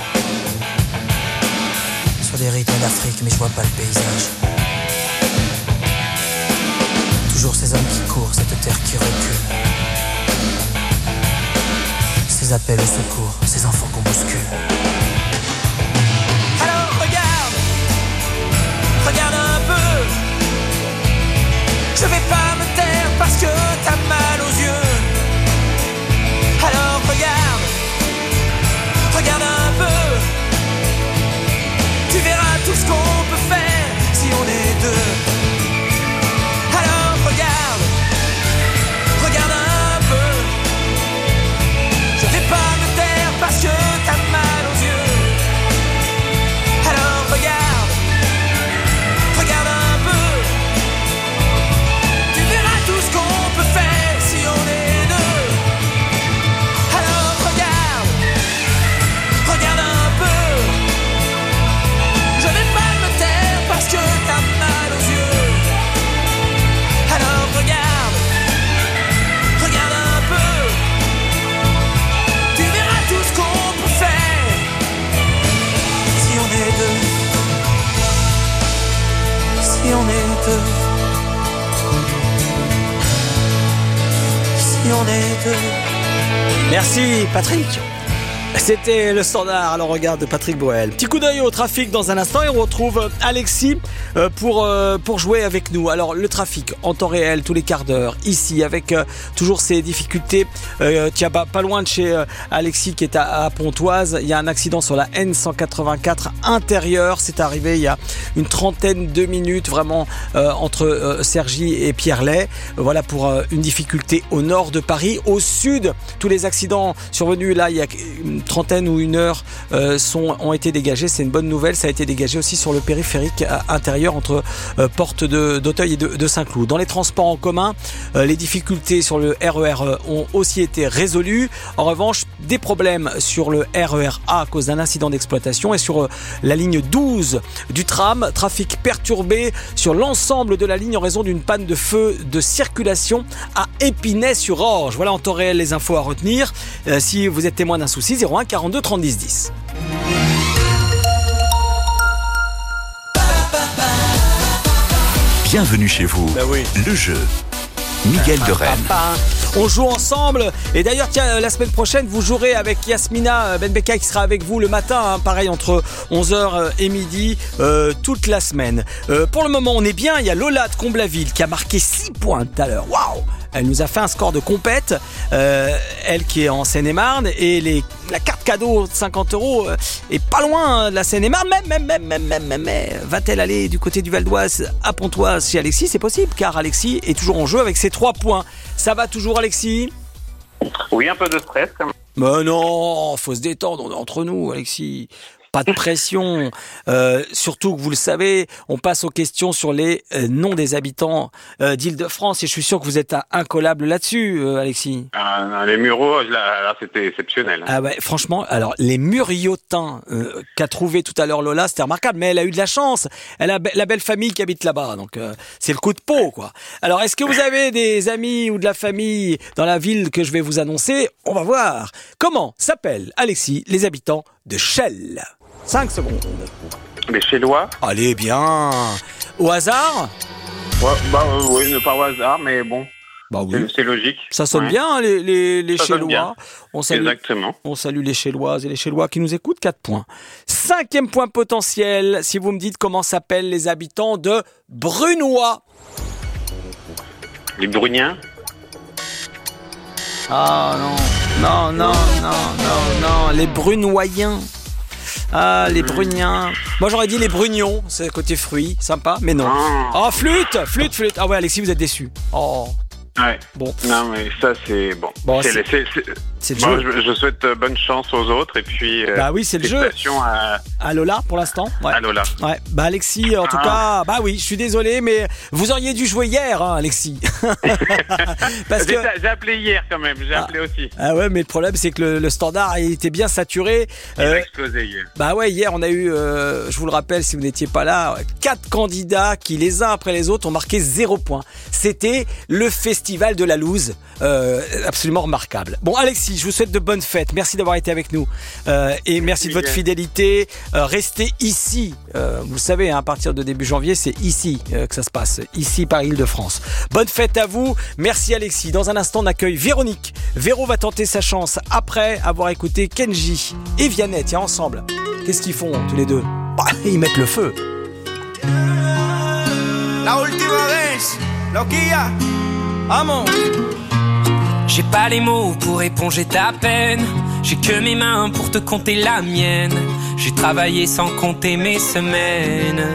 sur des rythmes d'Afrique, mais je vois pas le paysage. Toujours ces hommes qui courent, cette terre qui recule. Ces appels au secours, ces enfants qu'on bouscule. Alors regarde, regarde un peu. Je vais pas me taire parce que t'as mal aux yeux. Alors regarde, regarde un peu. Tu verras tout ce qu'on peut faire si on est deux. Alors regarde, regarde un peu. Je vais pas me taire parce que t'as mal aux yeux. Alors regarde, regarde un peu. Tu verras tout ce qu'on peut faire si on est deux. Alors regarde, regarde un peu. Je vais pas me taire parce que t'as mal aux yeux. Alors regarde, regarde un peu. Tu verras tout ce qu'on peut faire si on est deux. Si on est deux. Si on est deux. Merci Patrick. C'était le standard à le regard de Patrick Boel. Petit coup d'œil au trafic dans un instant et on retrouve Alexis euh, pour, euh, pour jouer avec nous. Alors le trafic en temps réel tous les quarts d'heure ici avec euh, toujours ces difficultés. Euh, tiens, pas, pas loin de chez euh, Alexis qui est à, à Pontoise. Il y a un accident sur la N cent quatre-vingt-quatre intérieure. C'est arrivé il y a une trentaine de minutes vraiment euh, entre euh, Cergy et Pierrelet. Voilà pour euh, une difficulté au nord de Paris. Au sud, tous les accidents survenus là il y a une trentaine ou une heure euh, sont, ont été dégagés. C'est une bonne nouvelle. Ça a été dégagé aussi sur le périphérique euh, intérieur entre euh, porte de, d'Auteuil et de, de Saint-Cloud. Dans les transports en commun, euh, les difficultés sur le R E R ont aussi été résolues. En revanche, des problèmes sur le R E R A à cause d'un incident d'exploitation et sur euh, la ligne douze du tram. Trafic perturbé sur l'ensemble de la ligne en raison d'une panne de feu de circulation à Épinay-sur-Orge. Voilà en temps réel les infos à retenir. Euh, si vous êtes témoin d'un souci, zéro un quarante-deux trente dix dix. Bienvenue chez vous. Ben oui. Le jeu. Miguel de Rennes. On joue ensemble. Et d'ailleurs, tiens, la semaine prochaine, vous jouerez avec Yasmina Benbeka qui sera avec vous le matin, hein, pareil, entre onze heures et midi, euh, toute la semaine. Euh, pour le moment, on est bien. Il y a Lola de Comblaville qui a marqué six points tout à l'heure. Waouh! Elle nous a fait un score de compète, euh, elle qui est en Seine-et-Marne, et les, la carte cadeau de cinquante euros euh, est pas loin de la Seine-et-Marne, même, même, même, même, même, même, même. Va-t-elle aller du côté du Val d'Oise à Pontoise chez Alexis? C'est possible, car Alexis est toujours en jeu avec ses trois points. Ça va toujours, Alexis? Oui, un peu de stress quand même. Mais non, faut se détendre, on est entre nous, Alexis. Pas de pression, euh, surtout que vous le savez, on passe aux questions sur les euh, noms des habitants euh, d'Île-de-France et je suis sûr que vous êtes incollable là-dessus, euh, Alexis. Euh, les Mureaux, là, là c'était exceptionnel. Ah ouais, franchement, alors les Muriotins euh, qu'a trouvé tout à l'heure Lola, c'était remarquable, mais elle a eu de la chance. Elle a be- la belle famille qui habite là-bas, donc euh, c'est le coup de peau, quoi. Alors, est-ce que vous avez des amis ou de la famille dans la ville que je vais vous annoncer? On va voir. Comment s'appellent, Alexis, les habitants de Chelles? cinq secondes. Les Chélois. Allez, bien. Au hasard? Ouais, bah euh, oui, ne pas au hasard, mais bon. Bah oui. C'est, c'est logique. Ça sonne Ouais. bien, hein, les, les, les Ça sonne Chélois. bien. On salue, Exactement. on salue les Chéloises et les Chélois qui nous écoutent. quatre points. Cinquième point potentiel, si vous me dites comment s'appellent les habitants de Brunois. Les Bruniens. Ah non, non, non, non, non, non, les Brunoyens. Ah, les Bruniens. Moi, j'aurais dit les Brugnons, c'est côté fruits, sympa, mais non. Oh, flûte, flûte, flûte. Ah ouais, Alexis, vous êtes déçu. Oh, Ouais. Bon. Non, mais ça, c'est bon. Bon, c'est, c'est- c'est, c'est, c'est le bon, jeu. je, je souhaite euh, bonne chance aux autres et puis. euh, Bah oui, c'est le jeu. félicitations à, À Lola pour l'instant. Ouais. à Lola. Ouais. Bah Alexis, en tout Ah. cas, bah oui, je suis désolé, mais vous auriez dû jouer hier, hein, Alexis. Parce J'ai, que. j'ai appelé hier quand même, j'ai Ah. appelé aussi. Ah ouais, mais le problème c'est que le, le standard il était bien saturé. Il a Euh, explosé hier. Bah ouais, hier on a eu, euh, je vous le rappelle si vous n'étiez pas là, quatre candidats qui les uns après les autres ont marqué zéro point. C'était le festival de la loose, euh, absolument remarquable. Bon Alexis, je vous souhaite de bonnes fêtes, merci d'avoir été avec nous euh, et merci de votre Miguel. fidélité. Euh, restez ici, euh, vous le savez, hein, à partir de début janvier c'est ici euh, que ça se passe, ici par Île-de-France. Bonne fête à vous, merci Alexis. Dans un instant on accueille Véronique. Véro va tenter sa chance après avoir écouté Kenji et Vianney, tiens ensemble. Qu'est-ce qu'ils font tous les deux? Bah, ils mettent le feu. La última vez, loquilla, vamos. J'ai pas les mots pour éponger ta peine. J'ai que mes mains pour te compter la mienne. J'ai travaillé sans compter mes semaines.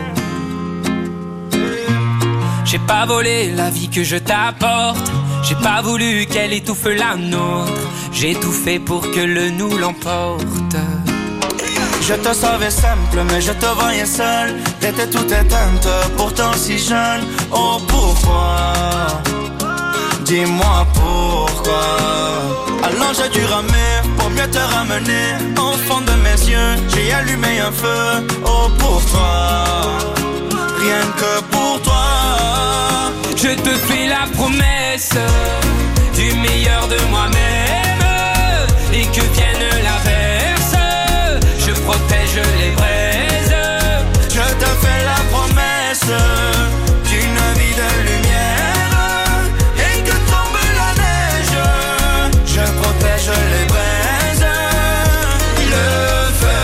J'ai pas volé la vie que je t'apporte. J'ai pas voulu qu'elle étouffe la nôtre. J'ai tout fait pour que le nous l'emporte. Je te savais simple, mais je te voyais seul. T'étais toute éteinte, pourtant si jeune. Oh pourquoi? Dis-moi pourquoi. Alors j'ai dû ramer pour mieux te ramener. Au fond de mes yeux, j'ai allumé un feu. Oh pour toi, rien que pour toi. Je te fais la promesse du meilleur de moi-même. Et que vienne l'averse, je protège les braises. Je te fais la promesse d'une vie de lumière. Et que tombe la neige, je protège les braises. Le feu,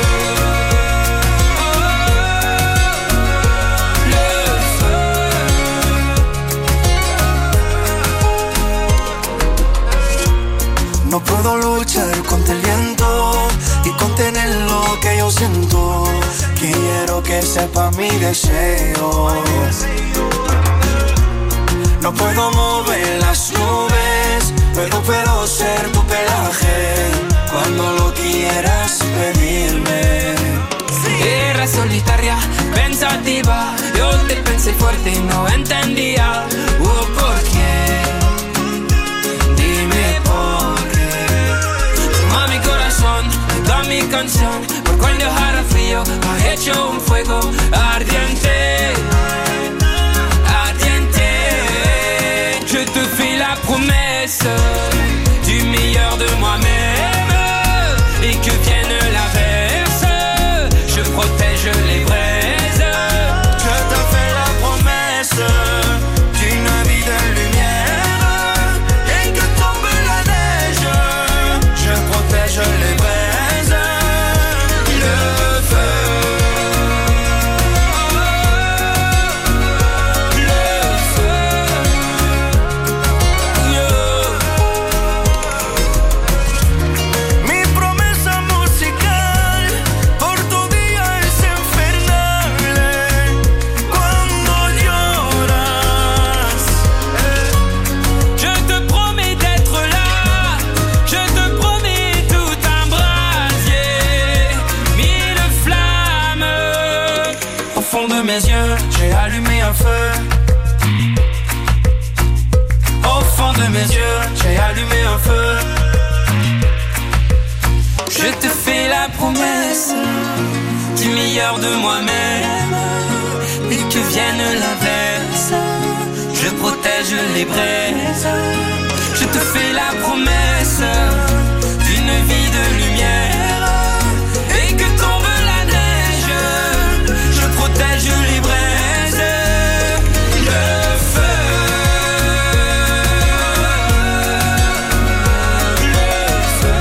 Le feu. no puedo luchar contra el viento y contener lo que yo siento. Quiero que sepa mi deseo. No puedo mover las nubes, pero puedo ser tu pelaje cuando lo quieras pedirme. Era solitaria, pensativa. Yo te pensé fuerte y no entendía. Oh, ¿por qué? Dime por qué. Toma mi corazón, toda mi canción. Por cuando dejara frío, ha hecho un fuego ardiente. Ardiente. Je te fais la promesse du meilleur de moi-même. Et que vienne l'averse, je protège les braises. Je te fais la promesse d'une vie de lumière. Et que tombe la neige, je protège les braises. Le feu, Le feu, mi promesa musical por tu día es infernal. Cuando lloras, je te promets d'être là. Je te promets tout un brasier, mille flammes. au fond de mes yeux, j'ai allumé un feu. Au fond de mes yeux, j'ai allumé un feu. Je te fais la promesse du meilleur de moi-même. Et que vienne l'averse, je protège les braises. Je te fais la promesse d'une vie de lumière. Et que tombe la neige, je protège les braises. Le feu, le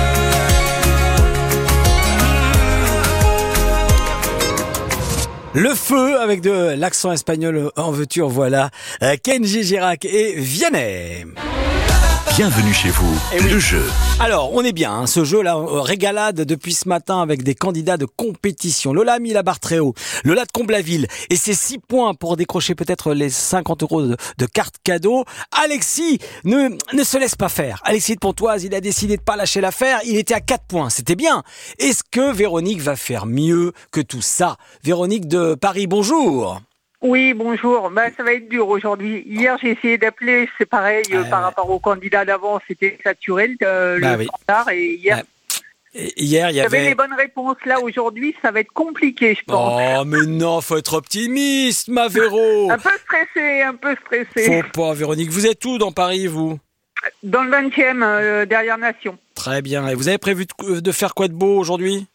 Le feu avec de l'accent espagnol en veux-tu en voilà. Euh, Kenji Girac et Vianney. Bienvenue chez vous, Eh oui. le jeu. Alors, on est bien, hein, ce jeu-là, euh, régalade depuis ce matin avec des candidats de compétition. Lola a mis la barre très haut, Lola de Comblaville, et c'est six points pour décrocher peut-être les cinquante euros de, de cartes cadeaux. Alexis ne, ne se laisse pas faire. Alexis de Pontoise, il a décidé de pas lâcher l'affaire, il était à quatre points, c'était bien. Est-ce que Véronique va faire mieux que tout ça? Véronique de Paris, bonjour. Oui, bonjour. Ben, ça va être dur aujourd'hui. Hier, j'ai essayé d'appeler, c'est pareil, euh, Ah, par ouais. rapport au candidat d'avant, c'était saturé euh, Bah le oui. standard. Et hier, Et hier, il y j'avais avait... les bonnes réponses. Là, aujourd'hui, ça va être compliqué, je pense. Oh, mais non, faut être optimiste, ma Véro. Un peu stressé, un peu stressé. Faut pas, Véronique. Vous êtes où dans Paris, vous? Dans le vingtième, euh, derrière Nation. Très bien. Et vous avez prévu de, de faire quoi de beau aujourd'hui?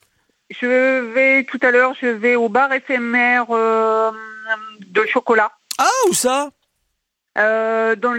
Je vais, tout à l'heure, je vais au bar éphémère euh, de chocolat. Ah, où ça? Euh, dans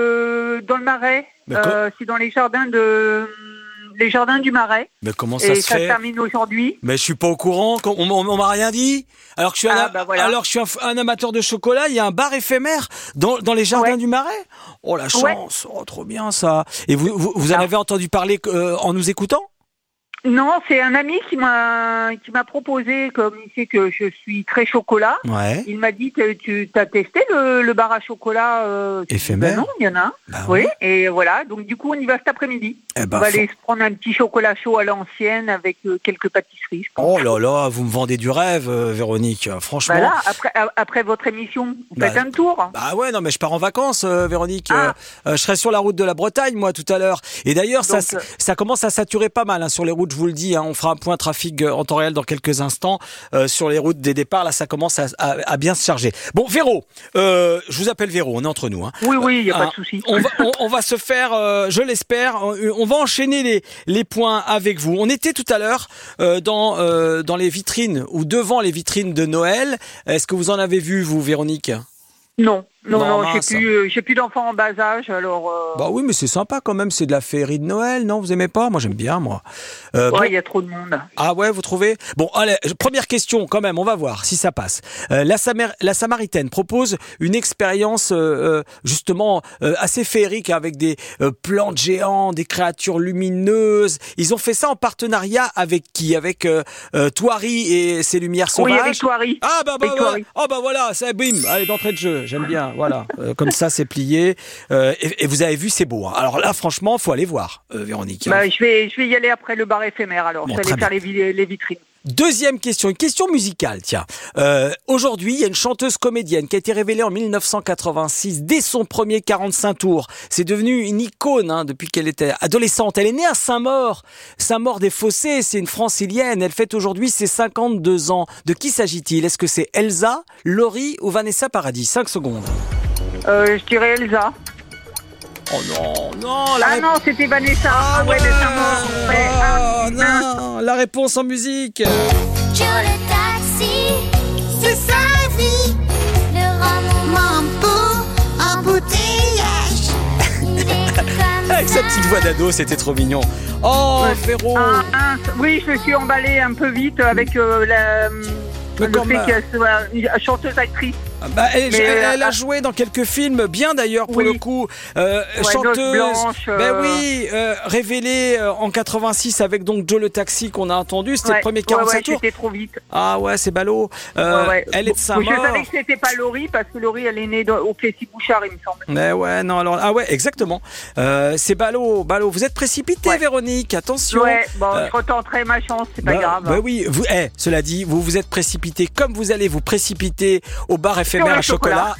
le dans le Marais. D'accord. Euh, c'est dans les jardins de les jardins du Marais. Mais comment ça Et se ça se fait? termine aujourd'hui. Mais je suis pas au courant. On, on, on m'a rien dit. Alors que je suis, un, Ah, bah voilà. alors que je suis un, un amateur de chocolat, il y a un bar éphémère dans, dans les jardins Ouais. du Marais. Oh la chance, oh trop bien ça. Et vous, vous, vous en Ah. avez entendu parler euh, en nous écoutant? Non, c'est un ami qui m'a qui m'a proposé, comme il sait que je suis très chocolat. Ouais. Il m'a dit que tu as testé le, le bar à chocolat euh, Éphémère. ben non, il y en a un. Bah oui, ouais. et voilà. Donc du coup, on y va cet après-midi. Eh ben, on va faut- aller se prendre un petit chocolat chaud à l'ancienne avec euh, quelques pâtisseries. je pense. Oh là là, vous me vendez du rêve, euh, Véronique. Franchement. Voilà. Après a- après votre émission, vous Bah, faites un tour. Bah ouais, non, mais je pars en vacances, euh, Véronique. Ah. Euh, euh, je serai sur la route de la Bretagne, moi, tout à l'heure. Et d'ailleurs, ça, Donc, euh, ça commence à saturer pas mal hein, sur les routes, je vous le dis. Hein. On fera un point trafic euh, en temps réel dans quelques instants. Euh, sur les routes des départs, là, ça commence à, à- à bien se charger. Bon, Véro, euh, je vous appelle Véro, on est entre nous. Hein. Oui, oui, il n'y a pas Hein, de souci. On va, on, on va se faire, euh, je l'espère, euh, on va enchaîner les, les points avec vous. On était tout à l'heure euh, dans, euh, dans les vitrines ou devant les vitrines de Noël. Est-ce que vous en avez vu, vous, Véronique? Non, non, Non, non, j'ai mince. plus, euh, j'ai plus d'enfants en bas âge, alors. euh, Bah oui, mais c'est sympa quand même, c'est de la féerie de Noël, non? Vous aimez pas? Moi j'aime bien, moi. Euh, ouais, bon- il y a trop de monde. Ah ouais, vous trouvez? Bon, allez, première question quand même, on va voir si ça passe. Euh, la, Samar- la Samaritaine propose une expérience euh, euh, justement euh, assez féerique avec des euh, plantes géantes, des créatures lumineuses. Ils ont fait ça en partenariat avec qui? Avec euh, euh, Thoiry et ses lumières Oui, sauvages? avec Thoiry. Ah bah, bah, Avec bah, Thoiry. oh bah voilà, c'est bim, allez d'entrée de jeu, j'aime bien, voilà, Euh, comme ça c'est plié. Euh, et, et vous avez vu, c'est beau. Hein. Alors là, franchement, faut aller voir, euh, Véronique. hein. Bah, je vais, je vais y aller après le bar éphémère, alors. Bon, je vais très aller faire les, vi- les vitrines. Deuxième question, une question musicale, tiens. Euh, aujourd'hui, il y a une chanteuse comédienne qui a été révélée en mille neuf cent quatre-vingt-six dès son premier quarante-cinq tours. C'est devenu une icône hein, depuis qu'elle était adolescente. Elle est née à Saint-Maur, Saint-Maur-des-Fossés, c'est une francilienne. Elle fête aujourd'hui ses cinquante-deux ans. De qui s'agit-il? Est-ce que c'est Elsa, Laurie ou Vanessa Paradis? cinq secondes. Euh, je dirais Elsa. Oh non, non, la Ah rép- non, c'était Vanessa. Ah, ouais, de Saint-Maur. Ouais, ah, Oh non, la réponse en musique. Joe le taxi, c'est sa vie. Le rhum pour embouteillage. Il est comme Avec sa petite voix d'ado, c'était trop mignon. Oh, Ouais. Féro. Ah, ah, oui, je me suis emballée un peu vite avec euh, la, Mais le comme, fait euh, qu'elle soit une chanteuse-actrice. Bah, elle, Mais, elle- elle a euh, joué dans quelques films, bien d'ailleurs pour Oui. le coup. Euh, Noce chanteuse, blanche, euh. ben oui, euh, révélée euh, en quatre-vingt-six avec donc Joe le Taxi qu'on a entendu. C'était Ouais, le premier ouais, quarante-cinq ouais, tours. j'étais trop vite. Ah ouais, c'est ballot. Euh, Ouais, ouais. Elle est de Bon, Saint-Maur. Je savais que c'était pas Laurie parce que Laurie, elle est née dans- au Plessis-Bouchard, il me semble. Mais ouais, non, alors, ah ouais, exactement. Euh, c'est ballot, ballot. Vous êtes précipité, Ouais. Véronique, attention. Ouais, bon, Euh, je retenterai ma chance, c'est pas Bah, grave. bah oui, vous, eh, cela dit, vous vous êtes précipité comme vous allez vous précipiter au bar éphémère le à chocolat.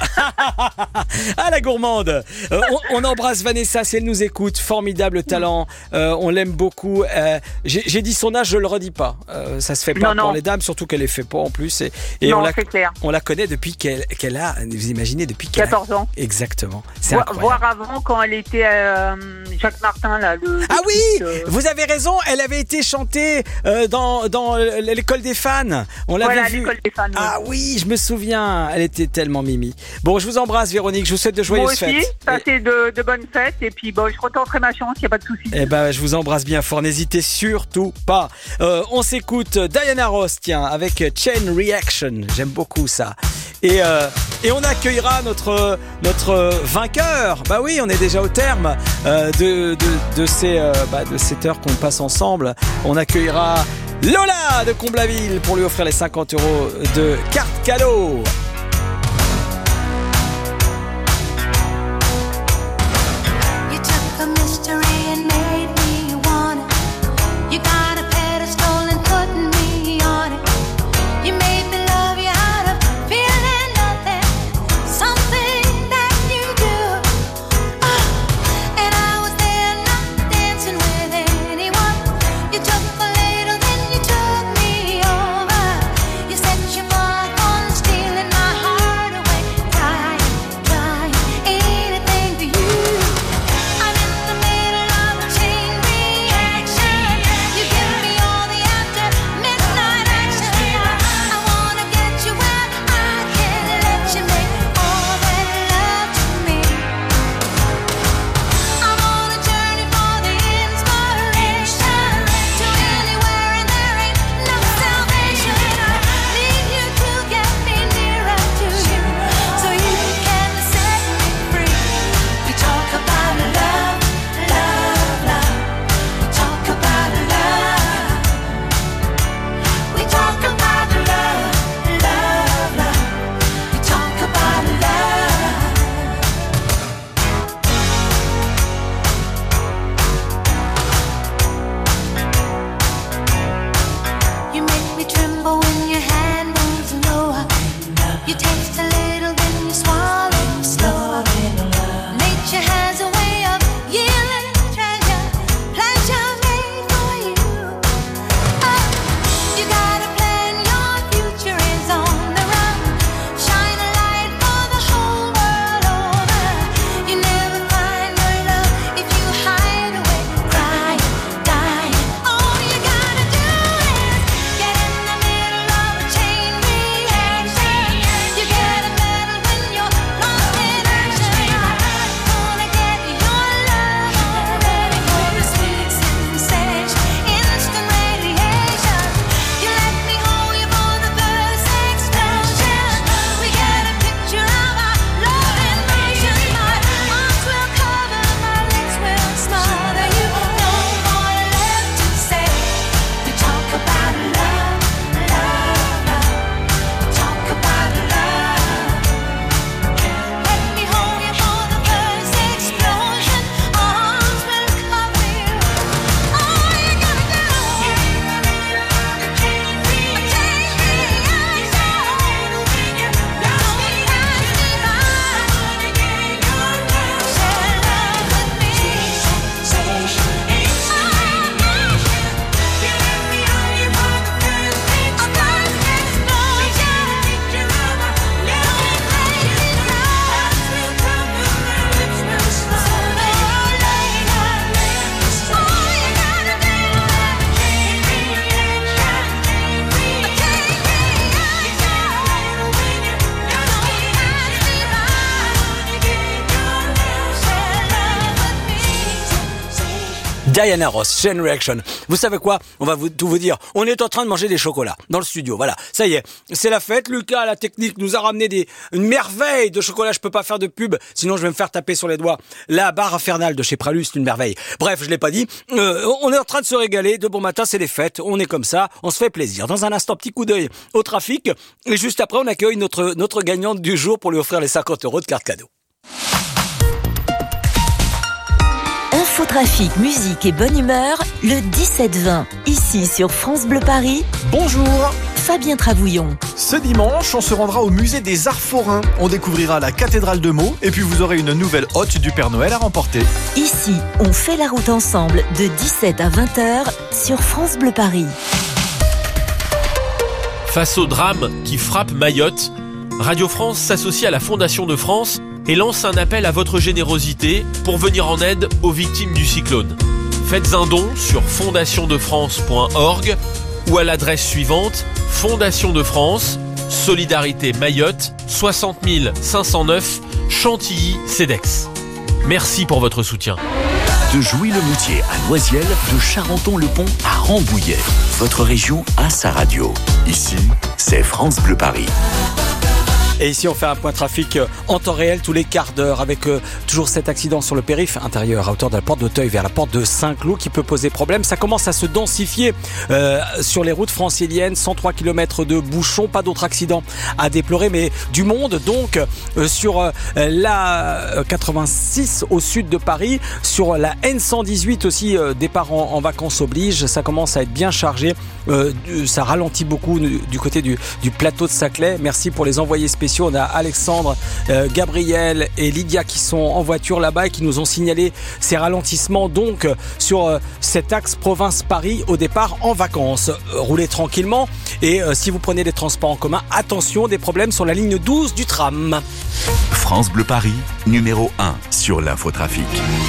Ah la gourmande. Euh, on, on embrasse Vanessa si elle nous écoute. Formidable talent. Euh, on l'aime beaucoup. Euh, J'ai j'ai dit son âge, je le redis pas. Euh, ça se fait pas Non, pour non. les dames, surtout qu'elle les fait pas en plus. Et, et Non, on la, c'est clair. on la connaît depuis qu'elle qu'elle a. Vous imaginez depuis qu'elle a- quatorze ans. Exactement. C'est Vo- incroyable. Voir avant quand elle était euh, Jacques Martin là. Le, Ah le oui, titre, euh, vous avez raison, elle avait été chantée euh, dans, dans l'école des fans. On l'avait Voilà, vu. l'école des fans. oui. Ah oui, je me souviens, elle était tellement mimi. Bon, je vous embrasse Véronique, je vous souhaite de Moi joyeuses aussi, fêtes. passez de, de bonnes fêtes et puis bon, je retenterai ma chance, il n'y a pas de souci. Eh ben, je vous embrasse bien fort, n'hésitez surtout pas. Euh, on s'écoute Diana Ross, tiens, avec Chain Reaction, j'aime beaucoup ça. Et, euh, et on accueillera notre, notre vainqueur. Bah oui, on est déjà au terme euh, de, de, de, ces, euh, bah, de cette heure qu'on passe ensemble. On accueillera Lola de Comblaville pour lui offrir les cinquante euros de carte cadeau. Diana Ross, Chain Reaction. Vous savez quoi? On va vous, tout vous dire. On est en train de manger des chocolats dans le studio. Voilà. Ça y est. C'est la fête. Lucas, à la technique, nous a ramené des, une merveille de chocolat. Je peux pas faire de pub. Sinon, je vais me faire taper sur les doigts. La barre infernale de chez Pralus, c'est une merveille. Bref, je l'ai pas dit. Euh, on est en train de se régaler. De bon matin, c'est les fêtes. On est comme ça. On se fait plaisir. Dans un instant, petit coup d'œil au trafic. Et juste après, on accueille notre, notre gagnante du jour pour lui offrir les cinquante euros de carte cadeau. Infotrafic, musique et bonne humeur, le dix-sept vingt, ici sur France Bleu Paris. Bonjour Fabien Travouillon. Ce dimanche, on se rendra au musée des Arts Forains. On découvrira la cathédrale de Meaux et puis vous aurez une nouvelle hotte du Père Noël à remporter. Ici, on fait la route ensemble de dix-sept à vingt heures sur France Bleu Paris. Face au drame qui frappe Mayotte, Radio France s'associe à la Fondation de France et lance un appel à votre générosité pour venir en aide aux victimes du cyclone. Faites un don sur fondation de france point org ou à l'adresse suivante: Fondation de France, Solidarité Mayotte, soixante mille cinq cent neuf, Chantilly-Cedex. Merci pour votre soutien. De Jouy-le-Moutier à Noisiel, de Charenton-le-Pont à Rambouillet. Votre région a sa radio. Ici, c'est France Bleu Paris. Et ici, on fait un point trafic euh, en temps réel tous les quarts d'heure avec euh, toujours cet accident sur le périph' intérieur à hauteur de la porte d'Auteuil vers la porte de Saint-Cloud qui peut poser problème. Ça commence à se densifier euh, sur les routes franciliennes. cent trois kilomètres de bouchons, pas d'autres accidents à déplorer, mais du monde donc euh, sur euh, la quatre-vingt-six au sud de Paris, sur la N cent dix-huit aussi, euh, départ en, en vacances oblige. Ça commence à être bien chargé. Euh, ça ralentit beaucoup du, du côté du, du plateau de Saclay. Merci pour les envoyés spéciaux. On a Alexandre, euh, Gabriel et Lydia qui sont en voiture là-bas et qui nous ont signalé ces ralentissements donc sur euh, cet axe province-Paris au départ en vacances. Euh, roulez tranquillement et euh, si vous prenez les transports en commun, attention, des problèmes sur la ligne douze du tram. France Bleu Paris, numéro un sur l'infotrafic.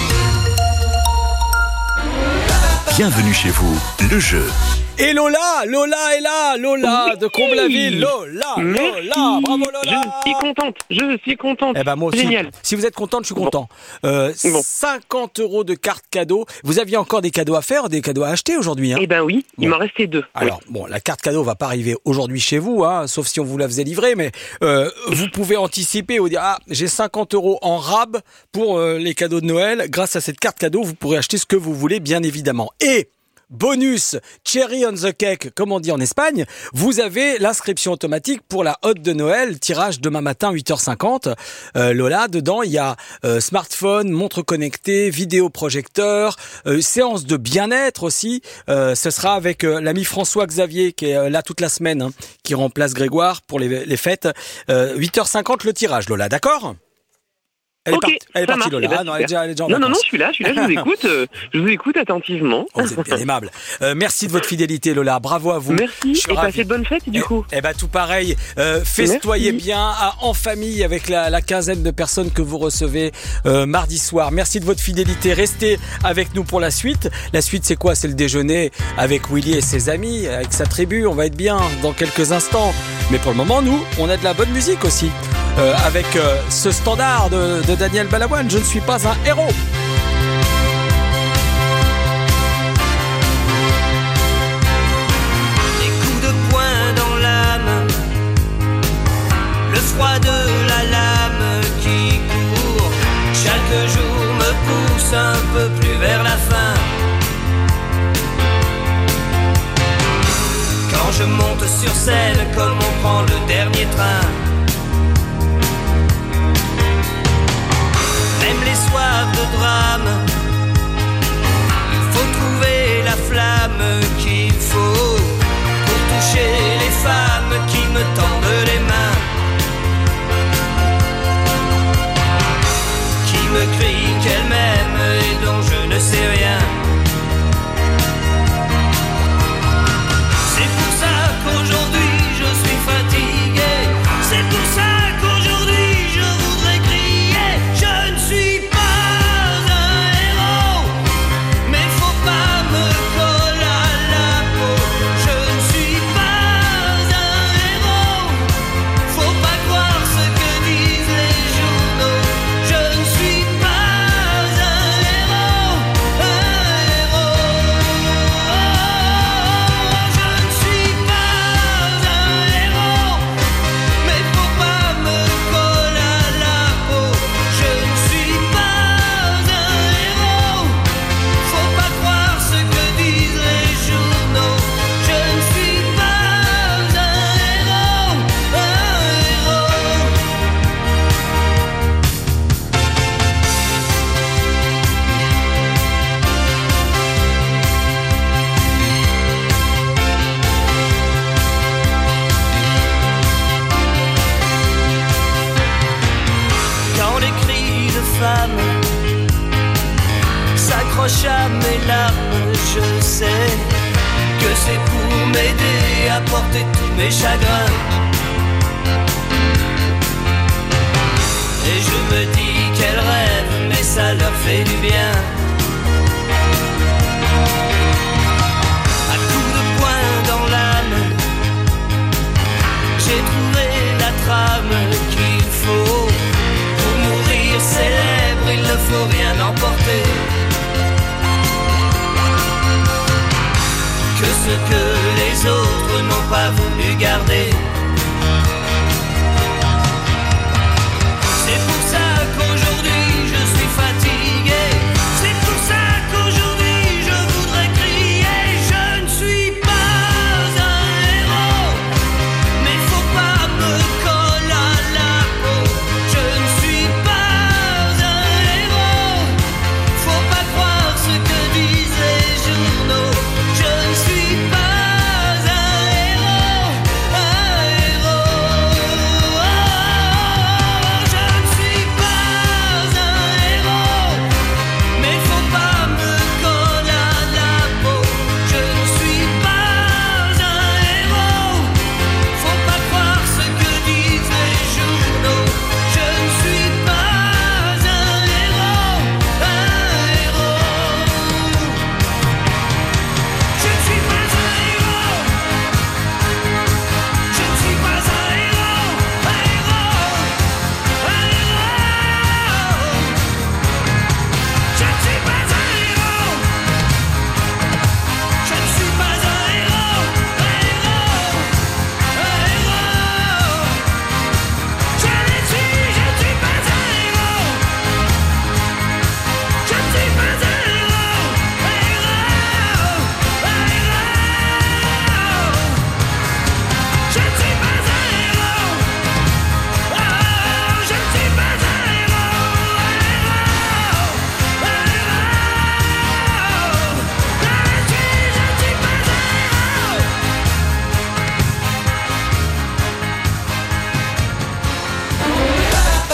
Bienvenue chez vous, le jeu. Et Lola, Lola est là, Lola Oui. de Comblaville, Lola, Merci. Lola, bravo Lola. Je suis contente, je suis contente. Eh ben moi aussi. Génial. Si vous êtes contente, je suis content. Euh, Bon. cinquante euros de carte cadeau. Vous aviez encore des cadeaux à faire, des cadeaux à acheter aujourd'hui, hein? Eh ben oui, il Bon. m'en restait deux. Alors, bon, la carte cadeau va pas arriver aujourd'hui chez vous, hein, sauf si on vous la faisait livrer, mais euh, vous pouvez anticiper ou dire, ah, j'ai cinquante euros en rab pour euh, les cadeaux de Noël. Grâce à cette carte cadeau, vous pourrez acheter ce que vous voulez, bien évidemment. Et bonus, cherry on the cake, comme on dit en Espagne, vous avez l'inscription automatique pour la hotte de Noël, tirage demain matin huit heures cinquante. Euh, Lola, dedans, il y a euh, smartphone, montre connectée, vidéoprojecteur, euh, séance de bien-être aussi. Euh, ce sera avec euh, l'ami François Xavier qui est euh, là toute la semaine, hein, qui remplace Grégoire pour les, les fêtes. Euh, huit heures cinquante le tirage, Lola, d'accord ? Elle est Ok, partie, elle est ça partie marche. Lola. Eh ben, Ah, non, elle est déjà, elle est déjà en non, non, non, vacances. je suis là, je suis là, je vous écoute, euh, je vous écoute attentivement. Oh, vous êtes bien aimable. Euh, merci de votre fidélité, Lola. Bravo à vous. Merci, Je suis et ravi. passez de bonnes fêtes du coup. Eh ben tout pareil. Euh, festoyez Merci. bien à- en famille avec la, la quinzaine de personnes que vous recevez euh, mardi soir. Merci de votre fidélité. Restez avec nous pour la suite. La suite, c'est quoi ? C'est le déjeuner avec Willy et ses amis, avec sa tribu. On va être bien dans quelques instants. Mais pour le moment, nous, on a de la bonne musique aussi. Euh, avec euh, ce standard de, de Daniel Balavoine, je ne suis pas un héros. Des coups de poing dans l'âme, le froid de la lame qui court, chaque jour me pousse un peu plus vers la fin. Quand je monte sur scène comme on prend le dernier train, même les soirs de drame, il faut trouver la flamme qu'il faut pour toucher les femmes qui me tendent les mains, qui me crient qu'elles m'aiment et dont je ne sais rien. C'est pour ça qu'aujourd'hui je suis fatigué, c'est pour ça qu'aujourd'hui je voudrais crier. Je ne suis pas un héros, mais faut pas me coller à la peau. Je ne suis pas un héros, faut pas croire ce que disent les journaux. Je ne suis pas un héros, un héros. Je ne suis pas un héros, mais faut pas me coller à la peau. Je ne suis pas un héros, faut pas croire ce que disent les journaux. Je ne suis pas un héros, un héros. Quand les cris de femmes s'accrochent à mes larmes, je sais que c'est pour m'aider à porter tous mes chagrins. Et je me dis qu'elles rêvent, mais ça leur fait du bien. À coups de poing dans l'âme, j'ai trouvé la trame qu'il faut. Pour mourir célèbre, il ne faut rien emporter que ce que les autres n'ont pas voulu garder.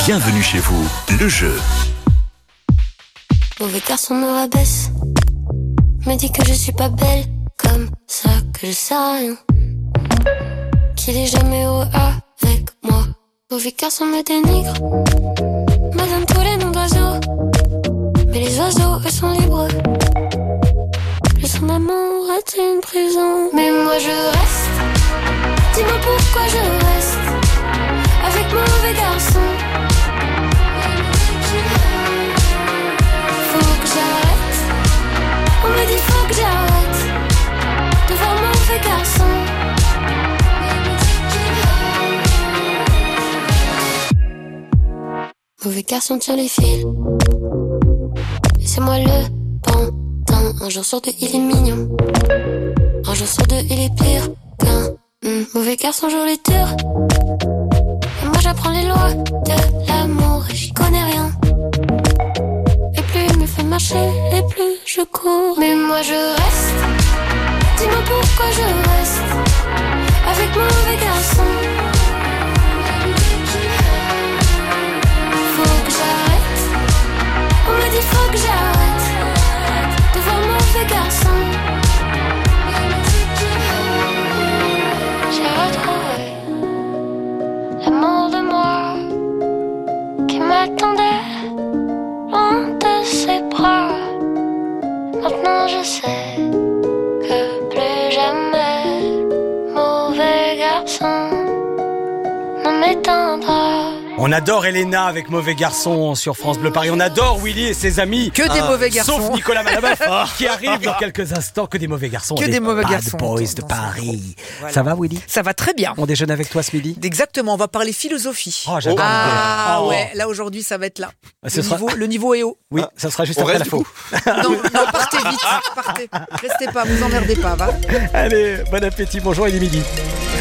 Bienvenue chez vous, le jeu. Mauvais garçon me rabaisse, me dit que je suis pas belle, comme ça que je sais rien, qu'il est jamais heureux avec moi. Mauvais garçon me dénigre, me donne tous les noms d'oiseaux, mais les oiseaux eux sont libres. Le son d'amour est une prison, mais moi je reste. Dis-moi pourquoi je reste avec mauvais garçon. Faut que j'arrête. On me dit faut que j'arrête de voir mauvais garçon. Mauvais garçon tient les fils, et c'est moi le pantin. Un jour sur deux il est mignon, un jour sur deux il est pire qu'un mmh. Mauvais garçon joue les tours, et moi j'apprends les lois de l'amour et j'y connais rien. Et plus il me fait marcher, et plus je cours. Mais moi je reste. Dis-moi pourquoi je reste avec mauvais garçon. Faut que j'arrête. On me dit faut que j'arrête de voir mauvais garçon. J'ai retrouvé l'amour de moi qui m'attendait loin de ses bras. Maintenant je sais que plus jamais mauvais garçon ne m'éteindra. On adore Elena avec Mauvais Garçon sur France Bleu Paris. On adore Willy et ses amis. Que des Euh, mauvais garçons. Sauf Nicolas Malabeuf qui arrive dans quelques instants. Que des mauvais garçons. Que Les des mauvais bad garçons. boys de Paris. Voilà. Ça va Willy? Ça va très bien. On déjeune avec toi ce midi? Exactement, on va parler philosophie. Oh, j'adore Ah l'idée. Oh. ouais, là aujourd'hui ça va être là. Ce Le, sera- niveau, le niveau est haut. Oui, ça sera juste On après reste, la du faux. Non, non, partez vite, partez. Restez pas, vous emmerdez pas, va. Allez, bon appétit. Bonjour, il est midi.